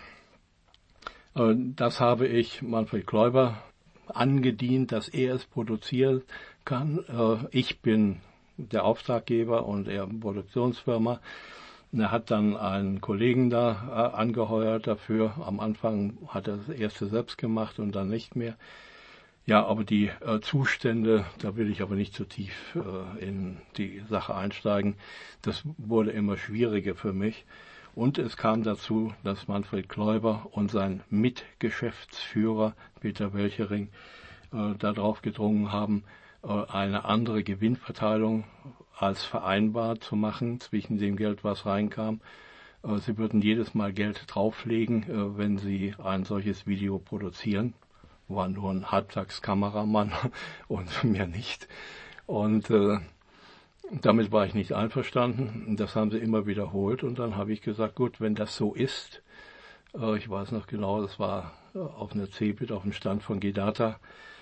das habe ich Manfred Kläuber angedient, dass er es produzieren kann. Ich bin der Auftraggeber und er Produktionsfirma. Er hat dann einen Kollegen da angeheuert dafür. Am Anfang hat er das erste selbst gemacht und dann nicht mehr. Ja, aber die Zustände, da will ich aber nicht zu tief in die Sache einsteigen. Das wurde immer schwieriger für mich. Und es kam dazu, dass Manfred Kläuber und sein Mitgeschäftsführer Peter Welchering darauf gedrungen haben, eine andere Gewinnverteilung als vereinbart zu machen zwischen dem Geld, was reinkam. Sie würden jedes Mal Geld drauflegen, wenn sie ein solches Video produzieren. War nur ein Halbtagskameramann und mehr nicht. Und damit war ich nicht einverstanden. Das haben sie immer wiederholt. Und dann habe ich gesagt, gut, wenn das so ist, ich weiß noch genau, das war auf einer CeBIT, auf dem Stand von G-Data,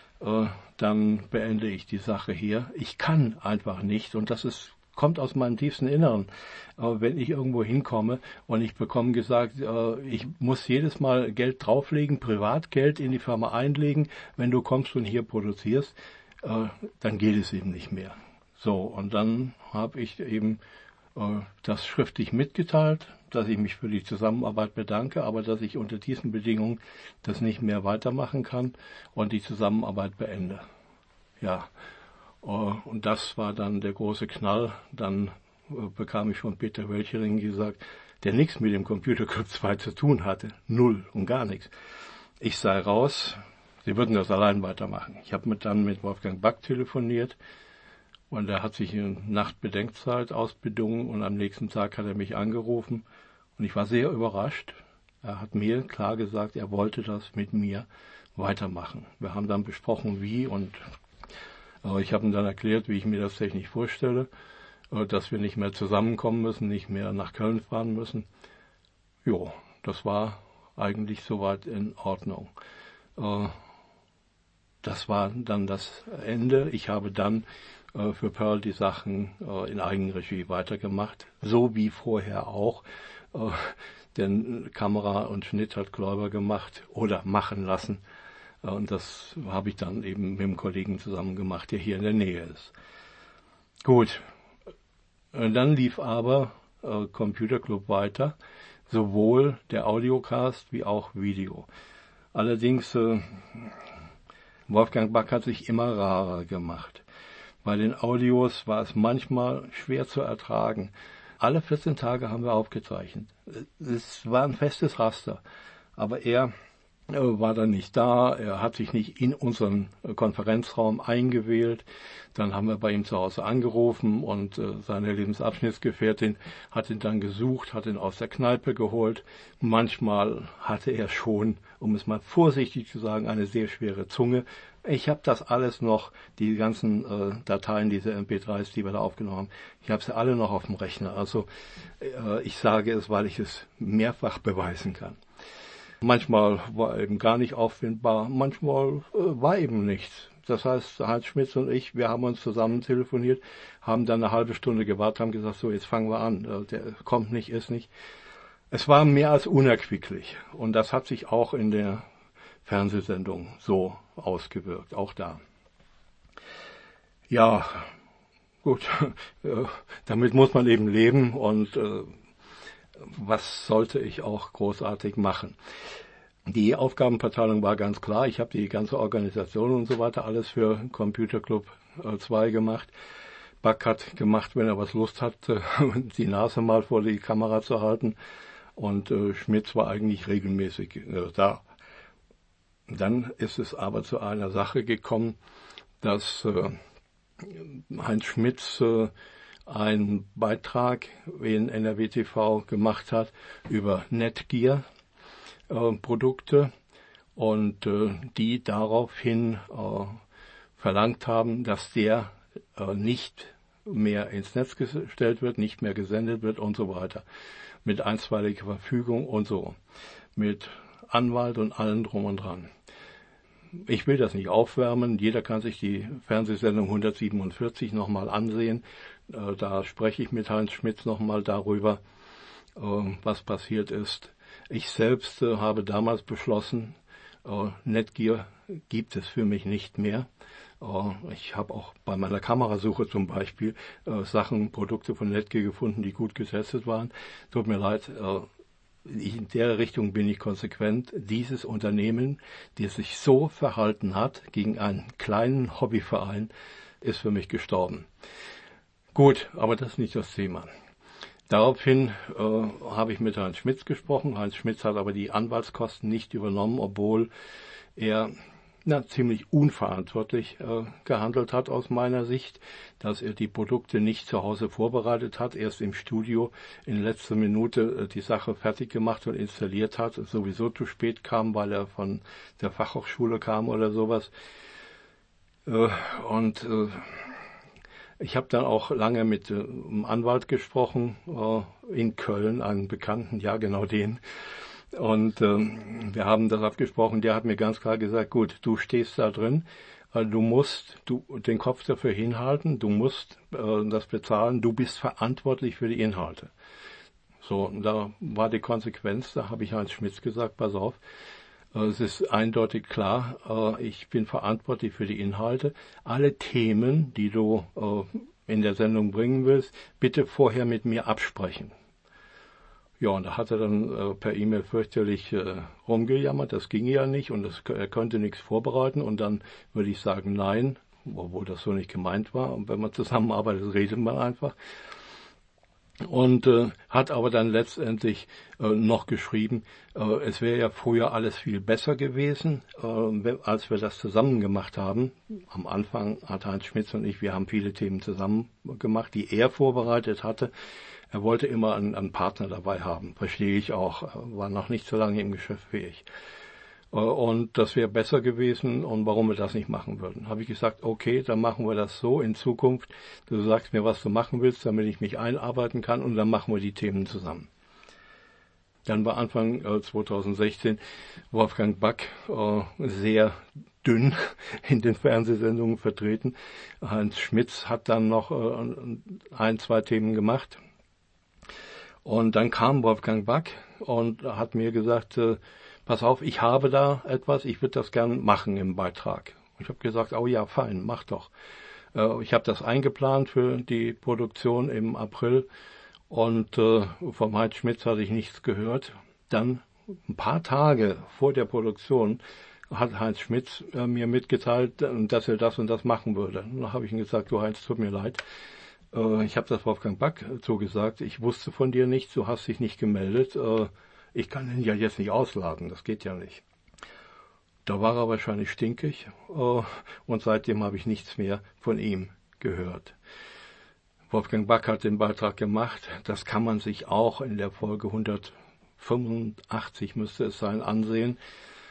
dann beende ich die Sache hier. Ich kann einfach nicht, und kommt aus meinem tiefsten Inneren, wenn ich irgendwo hinkomme und ich bekomme gesagt, ich muss jedes Mal Geld drauflegen, Privatgeld in die Firma einlegen, wenn du kommst und hier produzierst, dann geht es eben nicht mehr. So, und dann habe ich eben das schriftlich mitgeteilt, dass ich mich für die Zusammenarbeit bedanke, aber dass ich unter diesen Bedingungen das nicht mehr weitermachen kann und die Zusammenarbeit beende. Ja, und das war dann der große Knall. Dann bekam ich von Peter Welchering gesagt, der nichts mit dem Computer Club 2 zu tun hatte. Null und gar nichts. Ich sei raus, sie würden das allein weitermachen. Ich habe dann mit Wolfgang Back telefoniert. Und er hat sich eine Nachtbedenkzeit ausbedungen und am nächsten Tag hat er mich angerufen und ich war sehr überrascht. Er hat mir klar gesagt, er wollte das mit mir weitermachen. Wir haben dann besprochen, wie und ich habe ihm dann erklärt, wie ich mir das technisch vorstelle, dass wir nicht mehr zusammenkommen müssen, nicht mehr nach Köln fahren müssen. Jo, das war eigentlich soweit in Ordnung. Das war dann das Ende. Ich habe dann für Pearl die Sachen in Eigenregie weitergemacht, so wie vorher auch. Denn Kamera und Schnitt hat Kläuber gemacht oder machen lassen. Und das habe ich dann eben mit dem Kollegen zusammen gemacht, der hier in der Nähe ist. Gut, dann lief aber Computer Club weiter, sowohl der Audiocast wie auch Video. Allerdings, Wolfgang Back hat sich immer rarer gemacht. Bei den Audios war es manchmal schwer zu ertragen. Alle 14 Tage haben wir aufgezeichnet. Es war ein festes Raster. Aber er war dann nicht da, er hat sich nicht in unseren Konferenzraum eingewählt. Dann haben wir bei ihm zu Hause angerufen und seine Lebensabschnittsgefährtin hat ihn dann gesucht, hat ihn aus der Kneipe geholt. Manchmal hatte er schon, um es mal vorsichtig zu sagen, eine sehr schwere Zunge. Ich habe das alles noch, die ganzen Dateien, diese MP3s, die wir da aufgenommen haben, ich habe sie alle noch auf dem Rechner. Also ich sage es, weil ich es mehrfach beweisen kann. Manchmal war eben gar nicht auffindbar, manchmal war eben nichts. Das heißt, Heinz Schmitz und ich, wir haben uns zusammen telefoniert, haben dann eine halbe Stunde gewartet, haben gesagt, so, jetzt fangen wir an. Der kommt nicht, ist nicht. Es war mehr als unerquicklich. Und das hat sich auch in der Fernsehsendung so ausgewirkt, auch da. Ja, gut, damit muss man eben leben und was sollte ich auch großartig machen? Die Aufgabenverteilung war ganz klar. Ich habe die ganze Organisation und so weiter alles für Computer Club 2 gemacht. Back hat gemacht, wenn er was Lust hatte, die Nase mal vor die Kamera zu halten. Und Schmitz war eigentlich regelmäßig da. Dann ist es aber zu einer Sache gekommen, dass Heinz Schmitz einen Beitrag in NRW TV gemacht hat über Netgear Produkte und die daraufhin verlangt haben, dass der nicht mehr ins Netz gestellt wird, nicht mehr gesendet wird und so weiter. Mit einstweiliger Verfügung und so. Mit Anwalt und allem drum und dran. Ich will das nicht aufwärmen. Jeder kann sich die Fernsehsendung 147 nochmal ansehen. Da spreche ich mit Heinz Schmitz nochmal darüber, was passiert ist. Ich selbst habe damals beschlossen, Netgear gibt es für mich nicht mehr. Ich habe auch bei meiner Kamerasuche zum Beispiel Produkte von Netgear gefunden, die gut getestet waren. Tut mir leid, in der Richtung bin ich konsequent. Dieses Unternehmen, das sich so verhalten hat gegen einen kleinen Hobbyverein, ist für mich gestorben. Gut, aber das ist nicht das Thema. Daraufhin habe ich mit Heinz Schmitz gesprochen. Heinz Schmitz hat aber die Anwaltskosten nicht übernommen, obwohl er ziemlich unverantwortlich gehandelt hat aus meiner Sicht, dass er die Produkte nicht zu Hause vorbereitet hat, erst im Studio in letzter Minute die Sache fertig gemacht und installiert hat, sowieso zu spät kam, weil er von der Fachhochschule kam oder sowas. Ich habe dann auch lange mit einem Anwalt gesprochen in Köln, einen Bekannten, ja genau den. Und wir haben das abgesprochen. Der hat mir ganz klar gesagt, gut, du stehst da drin, du musst den Kopf dafür hinhalten, du musst das bezahlen, du bist verantwortlich für die Inhalte. So, und da war die Konsequenz, da habe ich Heinz Schmitz gesagt, pass auf, es ist eindeutig klar, ich bin verantwortlich für die Inhalte. Alle Themen, die du in der Sendung bringen willst, bitte vorher mit mir absprechen. Ja, und da hat er dann per E-Mail fürchterlich rumgejammert, das ging ja nicht und er konnte nichts vorbereiten und dann würde ich sagen nein, obwohl das so nicht gemeint war. Und wenn man zusammenarbeitet, redet man einfach. Und hat aber dann letztendlich noch geschrieben, es wäre ja früher alles viel besser gewesen, als wir das zusammen gemacht haben. Am Anfang hat Heinz Schmitz und ich, wir haben viele Themen zusammen gemacht, die er vorbereitet hatte. Er wollte immer einen Partner dabei haben, verstehe ich auch, war noch nicht so lange im Geschäft wie ich. Und das wäre besser gewesen und warum wir das nicht machen würden. Habe ich gesagt, okay, dann machen wir das so in Zukunft. Du sagst mir, was du machen willst, damit ich mich einarbeiten kann und dann machen wir die Themen zusammen. Dann war Anfang 2016 Wolfgang Back sehr dünn in den Fernsehsendungen vertreten. Heinz Schmitz hat dann noch 1-2 Themen gemacht. Und dann kam Wolfgang Back und hat mir gesagt, pass auf, ich habe da etwas, ich würde das gern machen im Beitrag. Ich habe gesagt, oh ja, fein, mach doch. Ich habe das eingeplant für die Produktion im April und vom Heinz Schmitz hatte ich nichts gehört. Dann ein paar Tage vor der Produktion hat Heinz Schmitz mir mitgeteilt, dass er das und das machen würde. Dann habe ich ihm gesagt, du Heinz, tut mir leid. Ich habe das Wolfgang Back zugesagt. Ich wusste von dir nichts, du hast dich nicht gemeldet. Ich kann ihn ja jetzt nicht ausladen, das geht ja nicht. Da war er wahrscheinlich stinkig und seitdem habe ich nichts mehr von ihm gehört. Wolfgang Back hat den Beitrag gemacht. Das kann man sich auch in der Folge 185 müsste es sein, ansehen.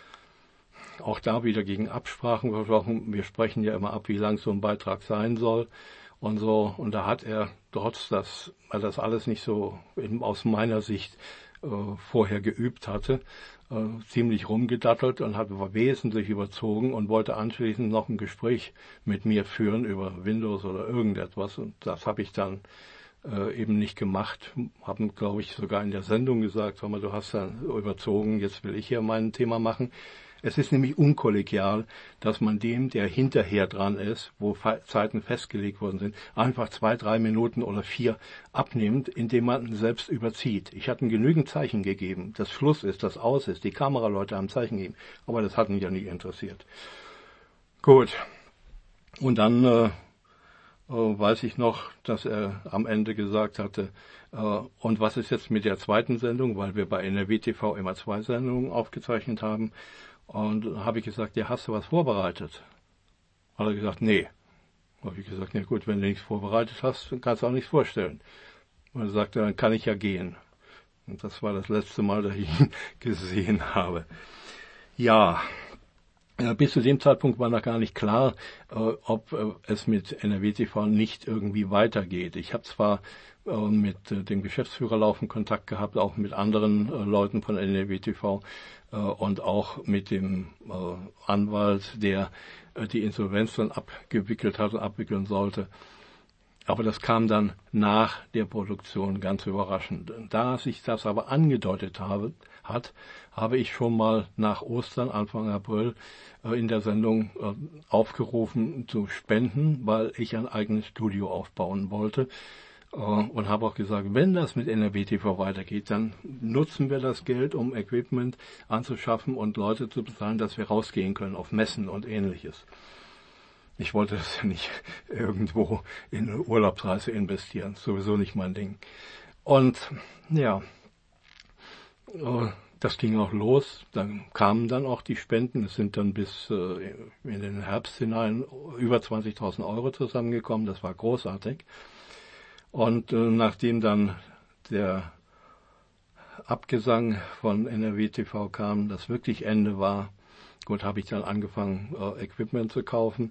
Auch da wieder gegen Absprachen gesprochen. Wir sprechen ja immer ab, wie lang so ein Beitrag sein soll und so. Und da hat er trotz, dass er das alles nicht so eben aus meiner Sicht vorher geübt hatte, ziemlich rumgedattelt und hat wesentlich überzogen und wollte anschließend noch ein Gespräch mit mir führen über Windows oder irgendetwas. Und das habe ich dann eben nicht gemacht. Haben, glaube ich, sogar in der Sendung gesagt, hör mal, du hast dann überzogen, jetzt will ich hier mein Thema machen. Es ist nämlich unkollegial, dass man dem, der hinterher dran ist, wo Zeiten festgelegt worden sind, einfach 2, 3 Minuten oder 4 abnimmt, indem man selbst überzieht. Ich hatte genügend Zeichen gegeben, dass Schluss ist, dass aus ist. Die Kameraleute haben Zeichen gegeben, aber das hat mich ja nicht interessiert. Gut. Und dann weiß ich noch, dass er am Ende gesagt hatte, und was ist jetzt mit der zweiten Sendung, weil wir bei NRW TV immer 2 Sendungen aufgezeichnet haben. Und habe ich gesagt, ja, hast du was vorbereitet? Hat er gesagt, nee. Habe ich gesagt, ja gut, wenn du nichts vorbereitet hast, dann kannst du auch nichts vorstellen. Und er sagte, dann kann ich ja gehen. Und das war das letzte Mal, dass ich ihn gesehen habe. Ja, bis zu dem Zeitpunkt war noch gar nicht klar, ob es mit NRW TV nicht irgendwie weitergeht. Ich habe zwar mit dem Geschäftsführer laufend Kontakt gehabt, auch mit anderen Leuten von NRW TV und auch mit dem Anwalt, der die Insolvenz dann abgewickelt hat und abwickeln sollte. Aber das kam dann nach der Produktion ganz überraschend. Da sich das aber angedeutet habe ich schon mal nach Ostern, Anfang April, in der Sendung aufgerufen zu spenden, weil ich ein eigenes Studio aufbauen wollte. Und habe auch gesagt, wenn das mit NRW TV weitergeht, dann nutzen wir das Geld, um Equipment anzuschaffen und Leute zu bezahlen, dass wir rausgehen können auf Messen und Ähnliches. Ich wollte das ja nicht irgendwo in eine Urlaubsreise investieren, sowieso nicht mein Ding. Und ja, das ging auch los, dann kamen dann auch die Spenden, es sind dann bis in den Herbst hinein über 20.000 Euro zusammengekommen, das war großartig. Und nachdem dann der Abgesang von NRW TV kam, das wirklich Ende war, gut, habe ich dann angefangen, Equipment zu kaufen.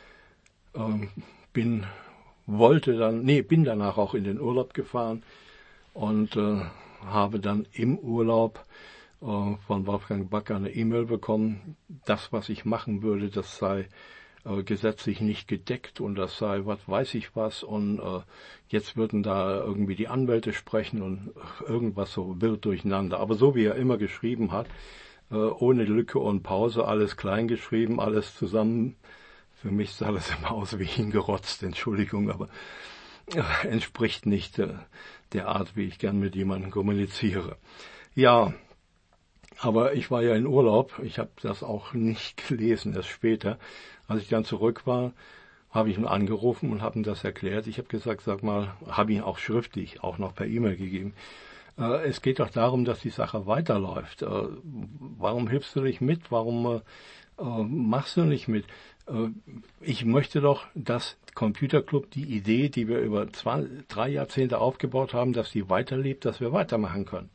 Bin danach auch in den Urlaub gefahren und habe dann im Urlaub von Wolfgang Backer eine E-Mail bekommen, das, was ich machen würde, das sei gesetzlich nicht gedeckt und das sei, was weiß ich was, und jetzt würden da irgendwie die Anwälte sprechen und irgendwas so wild durcheinander. Aber so wie er immer geschrieben hat, ohne Lücke und Pause, alles klein geschrieben, alles zusammen. Für mich sah das immer aus wie hingerotzt, Entschuldigung, aber entspricht nicht der Art, wie ich gern mit jemandem kommuniziere. Ja, aber ich war ja in Urlaub, ich habe das auch nicht gelesen, erst später. Als ich dann zurück war, habe ich ihn angerufen und habe ihm das erklärt. Ich habe gesagt, sag mal, habe ihn auch schriftlich, auch noch per E-Mail gegeben. Es geht doch darum, dass die Sache weiterläuft. Warum hilfst du nicht mit? Warum machst du nicht mit? Ich möchte doch, dass Computer Club die Idee, die wir über 3 Jahrzehnte aufgebaut haben, dass die weiterlebt, dass wir weitermachen können.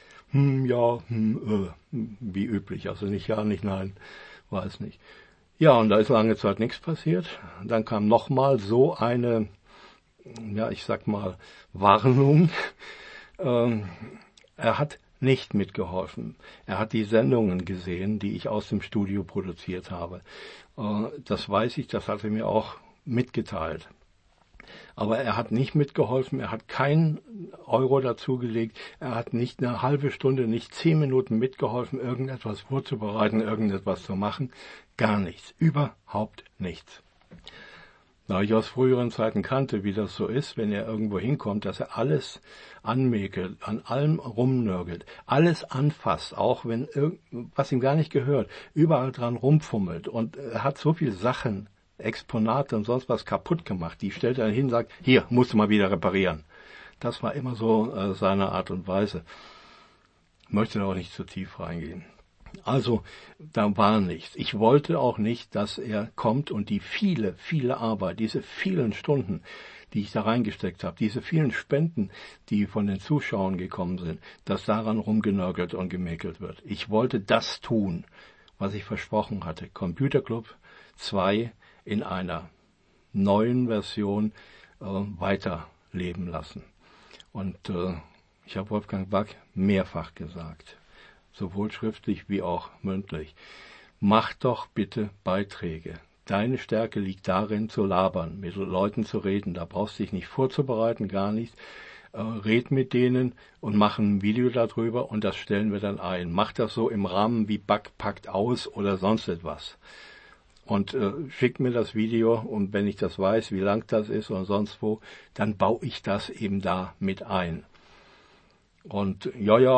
Wie üblich. Also nicht ja, nicht nein, weiß nicht. Ja, und da ist lange Zeit nichts passiert. Dann kam nochmal so eine, ja, ich sag mal, Warnung. Er hat nicht mitgeholfen. Er hat die Sendungen gesehen, die ich aus dem Studio produziert habe. Das weiß ich, das hat er mir auch mitgeteilt. Aber er hat nicht mitgeholfen, er hat keinen Euro dazugelegt, er hat nicht eine halbe Stunde, nicht 10 Minuten mitgeholfen, irgendetwas vorzubereiten, irgendetwas zu machen. Gar nichts, überhaupt nichts. Da ich aus früheren Zeiten kannte, wie das so ist, wenn er irgendwo hinkommt, dass er alles anmäkelt, an allem rumnörgelt, alles anfasst, auch wenn was ihm gar nicht gehört, überall dran rumfummelt. Und er hat so viele Sachen, Exponate und sonst was kaputt gemacht. Die stellt er hin und sagt, hier, musst du mal wieder reparieren. Das war immer so seine Art und Weise. Ich möchte da auch nicht zu tief reingehen. Also, da war nichts. Ich wollte auch nicht, dass er kommt und die viele Arbeit, diese vielen Stunden, die ich da reingesteckt habe, diese vielen Spenden, die von den Zuschauern gekommen sind, dass daran rumgenörgelt und gemäkelt wird. Ich wollte das tun, was ich versprochen hatte. Computer Club 2 in einer neuen Version weiterleben lassen. Und ich habe Wolfgang Back mehrfach gesagt, sowohl schriftlich wie auch mündlich, mach doch bitte Beiträge. Deine Stärke liegt darin, zu labern, mit Leuten zu reden. Da brauchst du dich nicht vorzubereiten, gar nichts. Red mit denen und mach ein Video darüber und das stellen wir dann ein. Mach das so im Rahmen wie Back packt aus oder sonst etwas. Und schick mir das Video und wenn ich das weiß, wie lang das ist oder sonst wo, dann baue ich das eben da mit ein. Und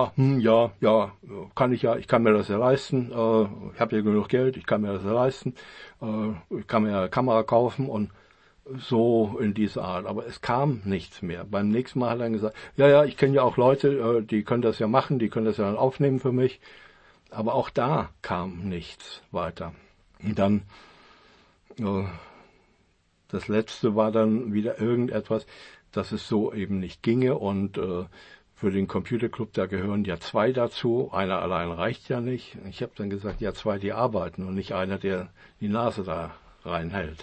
kann ich mir das ja leisten, ich habe ja genug Geld, ich kann mir das ja leisten, ich kann mir eine Kamera kaufen und so in dieser Art. Aber es kam nichts mehr. Beim nächsten Mal hat er dann gesagt, ich kenne ja auch Leute, die können das ja machen, die können das ja dann aufnehmen für mich. Aber auch da kam nichts weiter. Und dann, das Letzte war dann wieder irgendetwas, dass es so eben nicht ginge und für den Computerclub, da gehören ja 2 dazu. Einer allein reicht ja nicht. Ich habe dann gesagt, 2, die arbeiten und nicht einer, der die Nase da reinhält.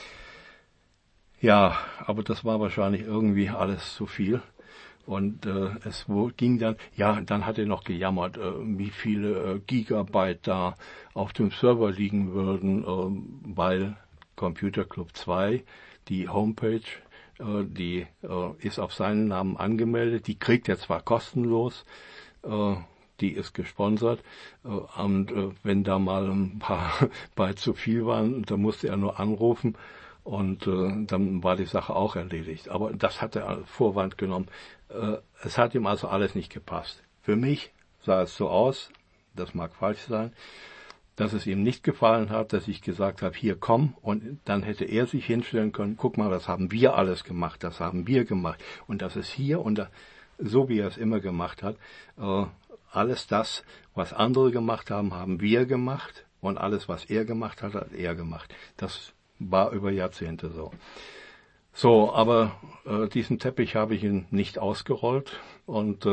Ja, aber das war wahrscheinlich irgendwie alles zu viel. Und es ging dann, dann hat er noch gejammert, wie viele Gigabyte da auf dem Server liegen würden, weil Computer Club 2, die Homepage, die ist auf seinen Namen angemeldet, die kriegt er zwar kostenlos, die ist gesponsert, und wenn da mal ein paar Byte zu viel waren, da musste er nur anrufen und dann war die Sache auch erledigt. Aber das hat er als Vorwand genommen. Es hat ihm also alles nicht gepasst. Für mich sah es so aus, das mag falsch sein, dass es ihm nicht gefallen hat, dass ich gesagt habe, hier komm, und dann hätte er sich hinstellen können, guck mal, das haben wir alles gemacht, das haben wir gemacht, und das ist hier, und da, so wie er es immer gemacht hat, alles das, was andere gemacht haben, haben wir gemacht, und alles, was er gemacht hat, hat er gemacht. Das war über Jahrzehnte so. So, aber diesen Teppich habe ich ihn nicht ausgerollt, und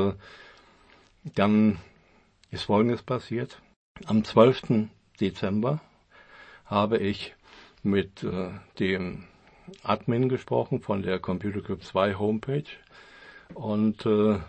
dann ist Folgendes passiert. Am 12. Dezember habe ich mit dem Admin gesprochen von der Computer Club 2 Homepage und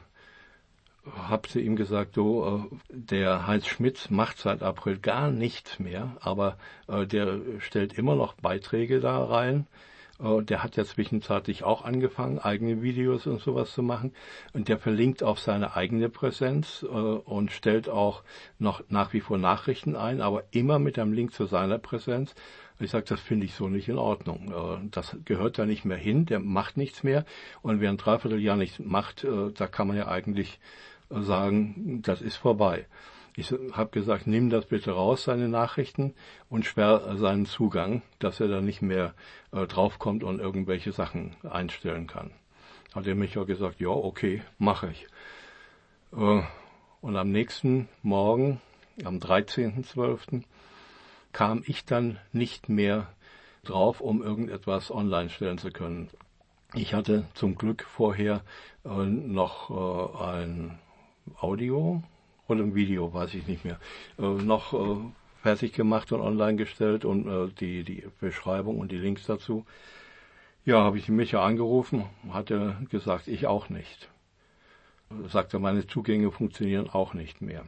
habe zu ihm gesagt, der Heinz Schmitz macht seit April gar nichts mehr, aber der stellt immer noch Beiträge da rein. Der hat ja zwischenzeitlich auch angefangen, eigene Videos und sowas zu machen. Und der verlinkt auf seine eigene Präsenz und stellt auch noch nach wie vor Nachrichten ein, aber immer mit einem Link zu seiner Präsenz. Ich sage, das finde ich so nicht in Ordnung. Das gehört da nicht mehr hin, der macht nichts mehr. Und wer ein Dreivierteljahr nichts macht, da kann man ja eigentlich sagen, das ist vorbei. Ich habe gesagt, nimm das bitte raus, seine Nachrichten, und sperr seinen Zugang, dass er da nicht mehr draufkommt und irgendwelche Sachen einstellen kann. Hat er mich ja gesagt, ja, okay, mache ich. Und am nächsten Morgen, am 13.12., kam ich dann nicht mehr drauf, um irgendetwas online stellen zu können. Ich hatte zum Glück vorher noch ein Audio oder ein Video, weiß ich nicht mehr, noch fertig gemacht und online gestellt und die Beschreibung und die Links dazu. Ja, habe ich Micha angerufen, hat er gesagt, ich auch nicht. Sagte, meine Zugänge funktionieren auch nicht mehr.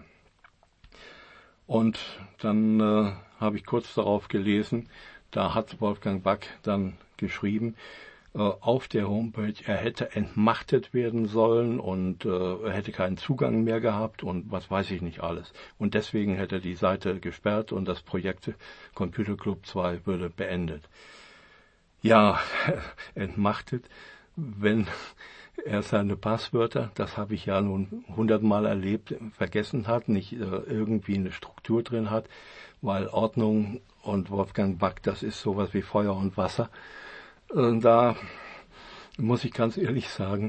Und dann habe ich kurz darauf gelesen, da hat Wolfgang Back dann geschrieben, auf der Homepage, er hätte entmachtet werden sollen und er hätte keinen Zugang mehr gehabt und was weiß ich nicht alles. Und deswegen hätte er die Seite gesperrt und das Projekt Computer Club 2 würde beendet. Ja, entmachtet, wenn er seine Passwörter, das habe ich ja nun 100-mal erlebt, vergessen hat, nicht irgendwie eine Struktur drin hat, weil Ordnung und Wolfgang Back, das ist sowas wie Feuer und Wasser. Da muss ich ganz ehrlich sagen,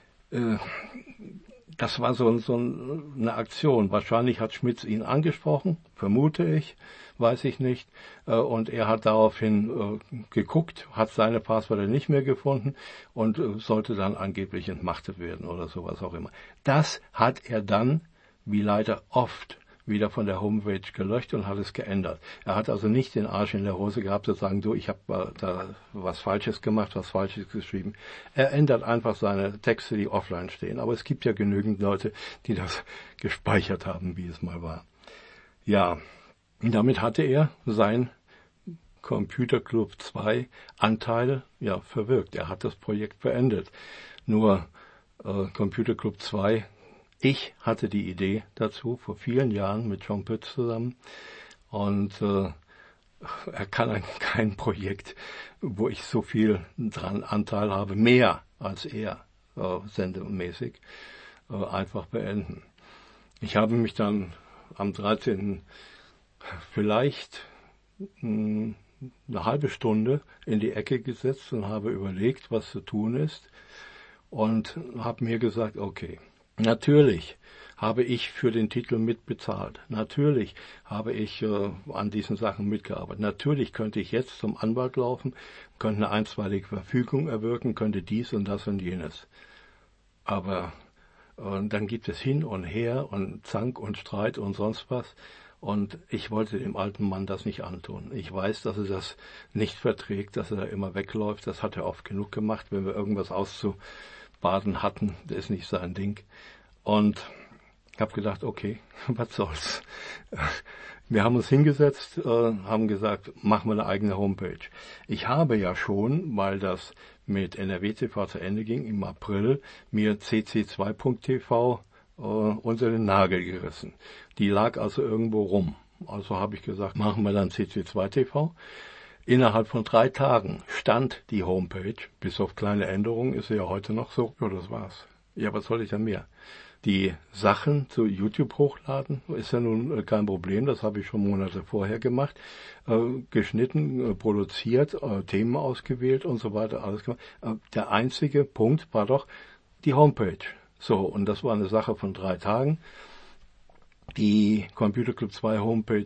das war so eine Aktion. Wahrscheinlich hat Schmitz ihn angesprochen, vermute ich, weiß ich nicht. Und er hat daraufhin geguckt, hat seine Passwörter nicht mehr gefunden und sollte dann angeblich entmachtet werden oder sowas auch immer. Das hat er dann, wie leider oft, wieder von der Homepage gelöscht und hat es geändert. Er hat also nicht den Arsch in der Hose gehabt zu sagen, du, ich habe da was Falsches gemacht, was Falsches geschrieben. Er ändert einfach seine Texte, die offline stehen. Aber es gibt ja genügend Leute, die das gespeichert haben, wie es mal war. Ja, und damit hatte er sein Computer Club 2 Anteil verwirkt. Er hat das Projekt beendet. Nur Computer Club 2, ich hatte die Idee dazu vor vielen Jahren mit John Pütz zusammen und er kann kein Projekt, wo ich so viel dran Anteil habe, mehr als er sendemäßig, einfach beenden. Ich habe mich dann am 13. vielleicht eine halbe Stunde in die Ecke gesetzt und habe überlegt, was zu tun ist und habe mir gesagt, okay, natürlich habe ich für den Titel mitbezahlt. Natürlich habe ich an diesen Sachen mitgearbeitet. Natürlich könnte ich jetzt zum Anwalt laufen, könnte eine einstweilige Verfügung erwirken, könnte dies und das und jenes. Aber dann gibt es hin und her und Zank und Streit und sonst was. Und ich wollte dem alten Mann das nicht antun. Ich weiß, dass er das nicht verträgt, dass er da immer wegläuft. Das hat er oft genug gemacht, wenn wir irgendwas auszubaden hatten. Das ist nicht sein Ding. Und ich habe gedacht, okay, was soll's. Wir haben uns hingesetzt, haben gesagt, machen wir eine eigene Homepage. Ich habe ja schon, weil das mit NRW TV zu Ende ging, im April mir cc2.tv unter den Nagel gerissen. Die lag also irgendwo rum. Also habe ich gesagt, machen wir dann cc2.tv. Innerhalb von 3 Tagen stand die Homepage, bis auf kleine Änderungen, ist sie ja heute noch so. Ja, das war's. Ja, was soll ich denn mehr? Die Sachen zu YouTube hochladen ist ja nun kein Problem, das habe ich schon Monate vorher gemacht, geschnitten, produziert, Themen ausgewählt und so weiter, alles gemacht. Der einzige Punkt war doch die Homepage. So, und das war eine Sache von 3 Tagen. Die Computer Club 2 Homepage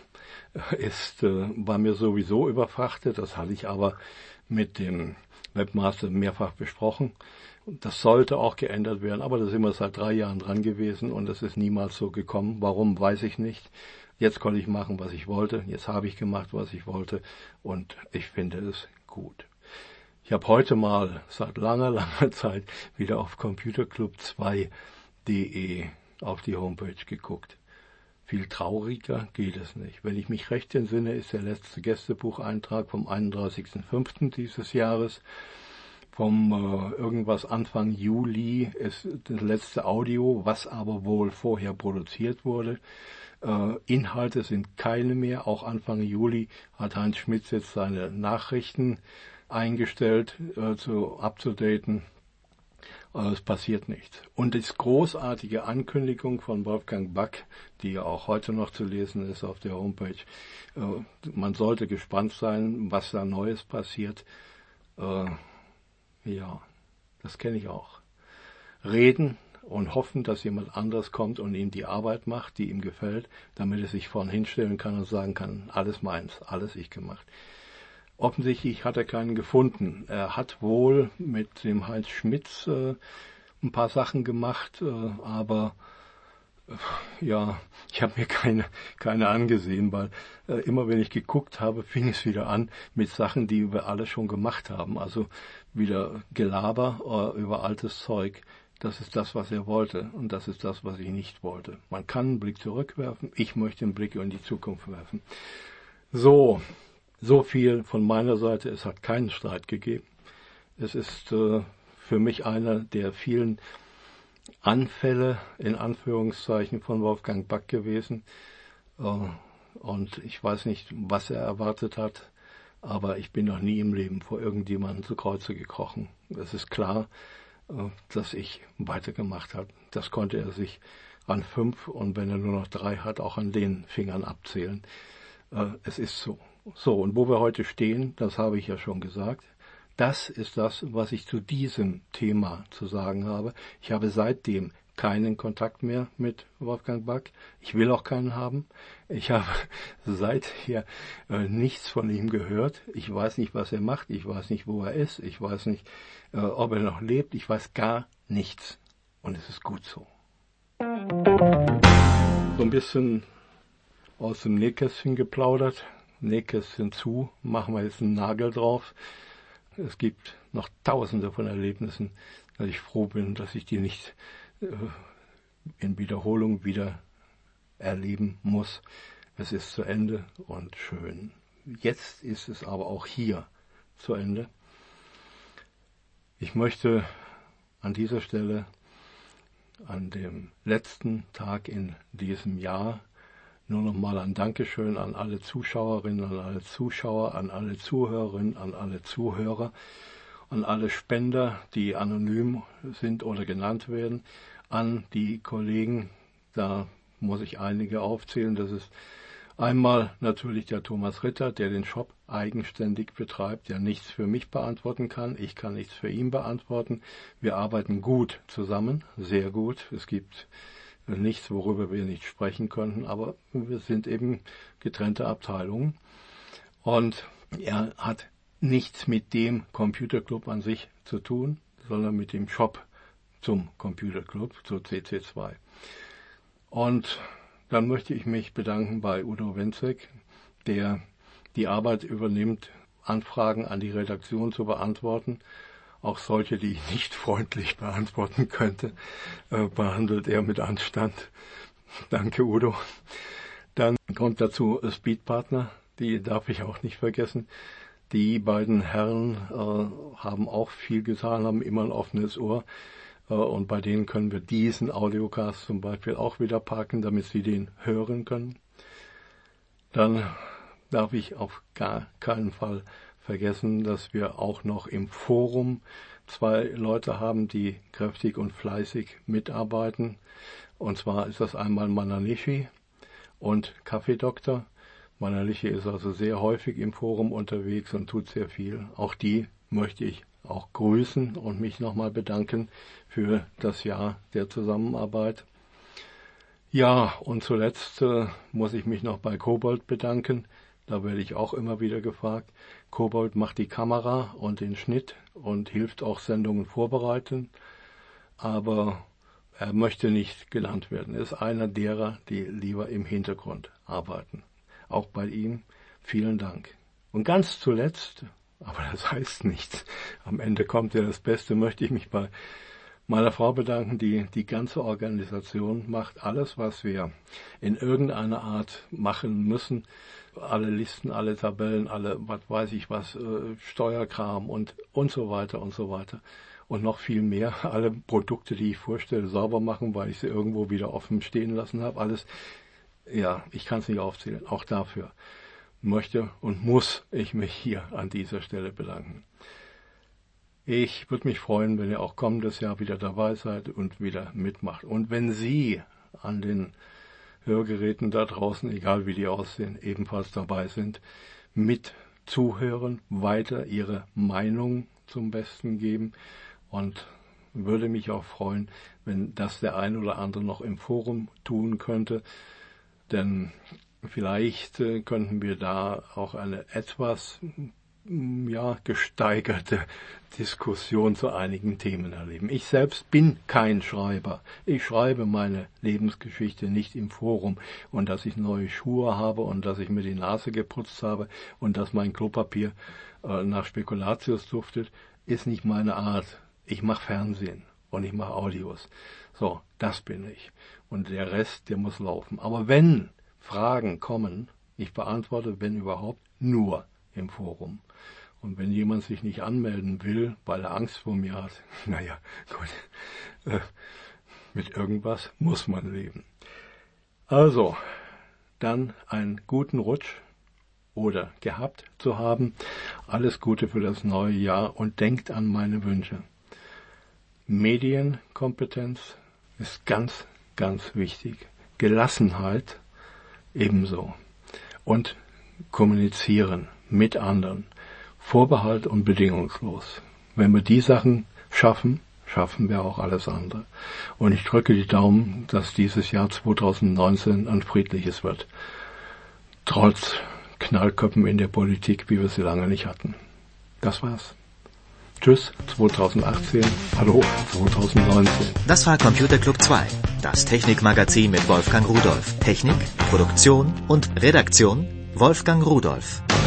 war mir sowieso überfrachtet, das hatte ich aber mit dem Webmaster mehrfach besprochen. Das sollte auch geändert werden, aber da sind wir seit 3 Jahren dran gewesen und das ist niemals so gekommen. Warum, weiß ich nicht. Jetzt konnte ich machen, was ich wollte. Jetzt habe ich gemacht, was ich wollte und ich finde es gut. Ich habe heute mal seit langer Zeit wieder auf computerclub2.de auf die Homepage geguckt. Viel trauriger geht es nicht. Wenn ich mich recht entsinne, ist der letzte Gästebucheintrag vom 31.05. dieses Jahres. Vom irgendwas Anfang Juli ist das letzte Audio, was aber wohl vorher produziert wurde. Inhalte sind keine mehr. Auch Anfang Juli hat Heinz Schmitz jetzt seine Nachrichten eingestellt, abzudaten. Es passiert nichts. Und die großartige Ankündigung von Wolfgang Back, die ja auch heute noch zu lesen ist auf der Homepage, man sollte gespannt sein, was da Neues passiert. Ja, das kenne ich auch. Reden und hoffen, dass jemand anderes kommt und ihm die Arbeit macht, die ihm gefällt, damit er sich vorn hinstellen kann und sagen kann, alles meins, alles ich gemacht. Offensichtlich hat er keinen gefunden. Er hat wohl mit dem Heinz Schmitz ein paar Sachen gemacht, aber ja, ich habe mir keine angesehen, weil immer wenn ich geguckt habe, fing es wieder an mit Sachen, die wir alle schon gemacht haben. Also wieder Gelaber über altes Zeug. Das ist das, was er wollte und das ist das, was ich nicht wollte. Man kann einen Blick zurückwerfen, ich möchte einen Blick in die Zukunft werfen. So viel von meiner Seite. Es hat keinen Streit gegeben. Es ist für mich einer der vielen Anfälle, in Anführungszeichen, von Wolfgang Back gewesen. Und ich weiß nicht, was er erwartet hat, aber ich bin noch nie im Leben vor irgendjemandem zu Kreuze gekrochen. Es ist klar, dass ich weitergemacht habe. Das konnte er sich an 5 und wenn er nur noch 3 hat, auch an den Fingern abzählen. Es ist so. So, und wo wir heute stehen, das habe ich ja schon gesagt. Das ist das, was ich zu diesem Thema zu sagen habe. Ich habe seitdem keinen Kontakt mehr mit Wolfgang Back. Ich will auch keinen haben. Ich habe seither nichts von ihm gehört. Ich weiß nicht, was er macht. Ich weiß nicht, wo er ist. Ich weiß nicht, ob er noch lebt. Ich weiß gar nichts. Und es ist gut so. So ein bisschen aus dem Nähkästchen geplaudert. Nähkästchen zu, machen wir jetzt einen Nagel drauf. Es gibt noch tausende von Erlebnissen, dass ich froh bin, dass ich die nicht in Wiederholung wieder erleben muss. Es ist zu Ende und schön. Jetzt ist es aber auch hier zu Ende. Ich möchte an dieser Stelle, an dem letzten Tag in diesem Jahr, nur nochmal ein Dankeschön an alle Zuschauerinnen, an alle Zuschauer, an alle Zuhörerinnen, an alle Zuhörer, an alle Spender, die anonym sind oder genannt werden, an die Kollegen, da muss ich einige aufzählen. Das ist einmal natürlich der Thomas Ritter, der den Shop eigenständig betreibt, der nichts für mich beantworten kann. Ich kann nichts für ihn beantworten. Wir arbeiten gut zusammen, sehr gut. Es gibt nichts, worüber wir nicht sprechen könnten, aber wir sind eben getrennte Abteilungen. Und er hat nichts mit dem Computerclub an sich zu tun, sondern mit dem Shop zum Computerclub, zu CC2. Und dann möchte ich mich bedanken bei Udo Wenzek, der die Arbeit übernimmt, Anfragen an die Redaktion zu beantworten. Auch solche, die ich nicht freundlich beantworten könnte, behandelt er mit Anstand. Danke, Udo. Dann kommt dazu Speedpartner, die darf ich auch nicht vergessen. Die beiden Herren haben auch viel getan, haben immer ein offenes Ohr. Und bei denen können wir diesen Audiocast zum Beispiel auch wieder parken, damit Sie den hören können. Dann darf ich auf gar keinen Fall vergessen, dass wir auch noch im Forum 2 Leute haben, die kräftig und fleißig mitarbeiten. Und zwar ist das einmal Mananishi und Kaffeedoktor. Mananishi ist also sehr häufig im Forum unterwegs und tut sehr viel. Auch die möchte ich auch grüßen und mich nochmal bedanken für das Jahr der Zusammenarbeit. Ja, und zuletzt muss ich mich noch bei Kobold bedanken. Da werde ich auch immer wieder gefragt. Kobold macht die Kamera und den Schnitt und hilft auch Sendungen vorbereiten. Aber er möchte nicht genannt werden. Er ist einer derer, die lieber im Hintergrund arbeiten. Auch bei ihm vielen Dank. Und ganz zuletzt, aber das heißt nichts, am Ende kommt ja das Beste, möchte ich mich bei meiner Frau bedanken, die die ganze Organisation macht. Alles, was wir in irgendeiner Art machen müssen, alle Listen, alle Tabellen, alle, was weiß ich was, Steuerkram und so weiter und so weiter. Und noch viel mehr, alle Produkte, die ich vorstelle, sauber machen, weil ich sie irgendwo wieder offen stehen lassen habe. Alles, ja, ich kann es nicht aufzählen. Auch dafür möchte und muss ich mich hier an dieser Stelle bedanken. Ich würde mich freuen, wenn ihr auch kommendes Jahr wieder dabei seid und wieder mitmacht. Und wenn Sie an den Hörgeräten da draußen, egal wie die aussehen, ebenfalls dabei sind, mit zuhören, weiter Ihre Meinung zum Besten geben und würde mich auch freuen, wenn das der ein oder andere noch im Forum tun könnte, denn vielleicht könnten wir da auch eine etwas gesteigerte Diskussion zu einigen Themen erleben. Ich selbst bin kein Schreiber. Ich schreibe meine Lebensgeschichte nicht im Forum. Und dass ich neue Schuhe habe und dass ich mir die Nase geputzt habe und dass mein Klopapier nach Spekulatius duftet, ist nicht meine Art. Ich mache Fernsehen und ich mache Audios. So, das bin ich. Und der Rest, der muss laufen. Aber wenn Fragen kommen, ich beantworte, wenn überhaupt, nur im Forum. Und wenn jemand sich nicht anmelden will, weil er Angst vor mir hat, naja, gut, mit irgendwas muss man leben. Also, dann einen guten Rutsch oder gehabt zu haben. Alles Gute für das neue Jahr und denkt an meine Wünsche. Medienkompetenz ist ganz, ganz wichtig. Gelassenheit ebenso. Und kommunizieren mit anderen. Vorbehalt und bedingungslos. Wenn wir die Sachen schaffen, schaffen wir auch alles andere. Und ich drücke die Daumen, dass dieses Jahr 2019 ein friedliches wird. Trotz Knallköpfen in der Politik, wie wir sie lange nicht hatten. Das war's. Tschüss 2018, hallo 2019. Das war Computer Club 2, das Technikmagazin mit Wolfgang Rudolph. Technik, Produktion und Redaktion Wolfgang Rudolph.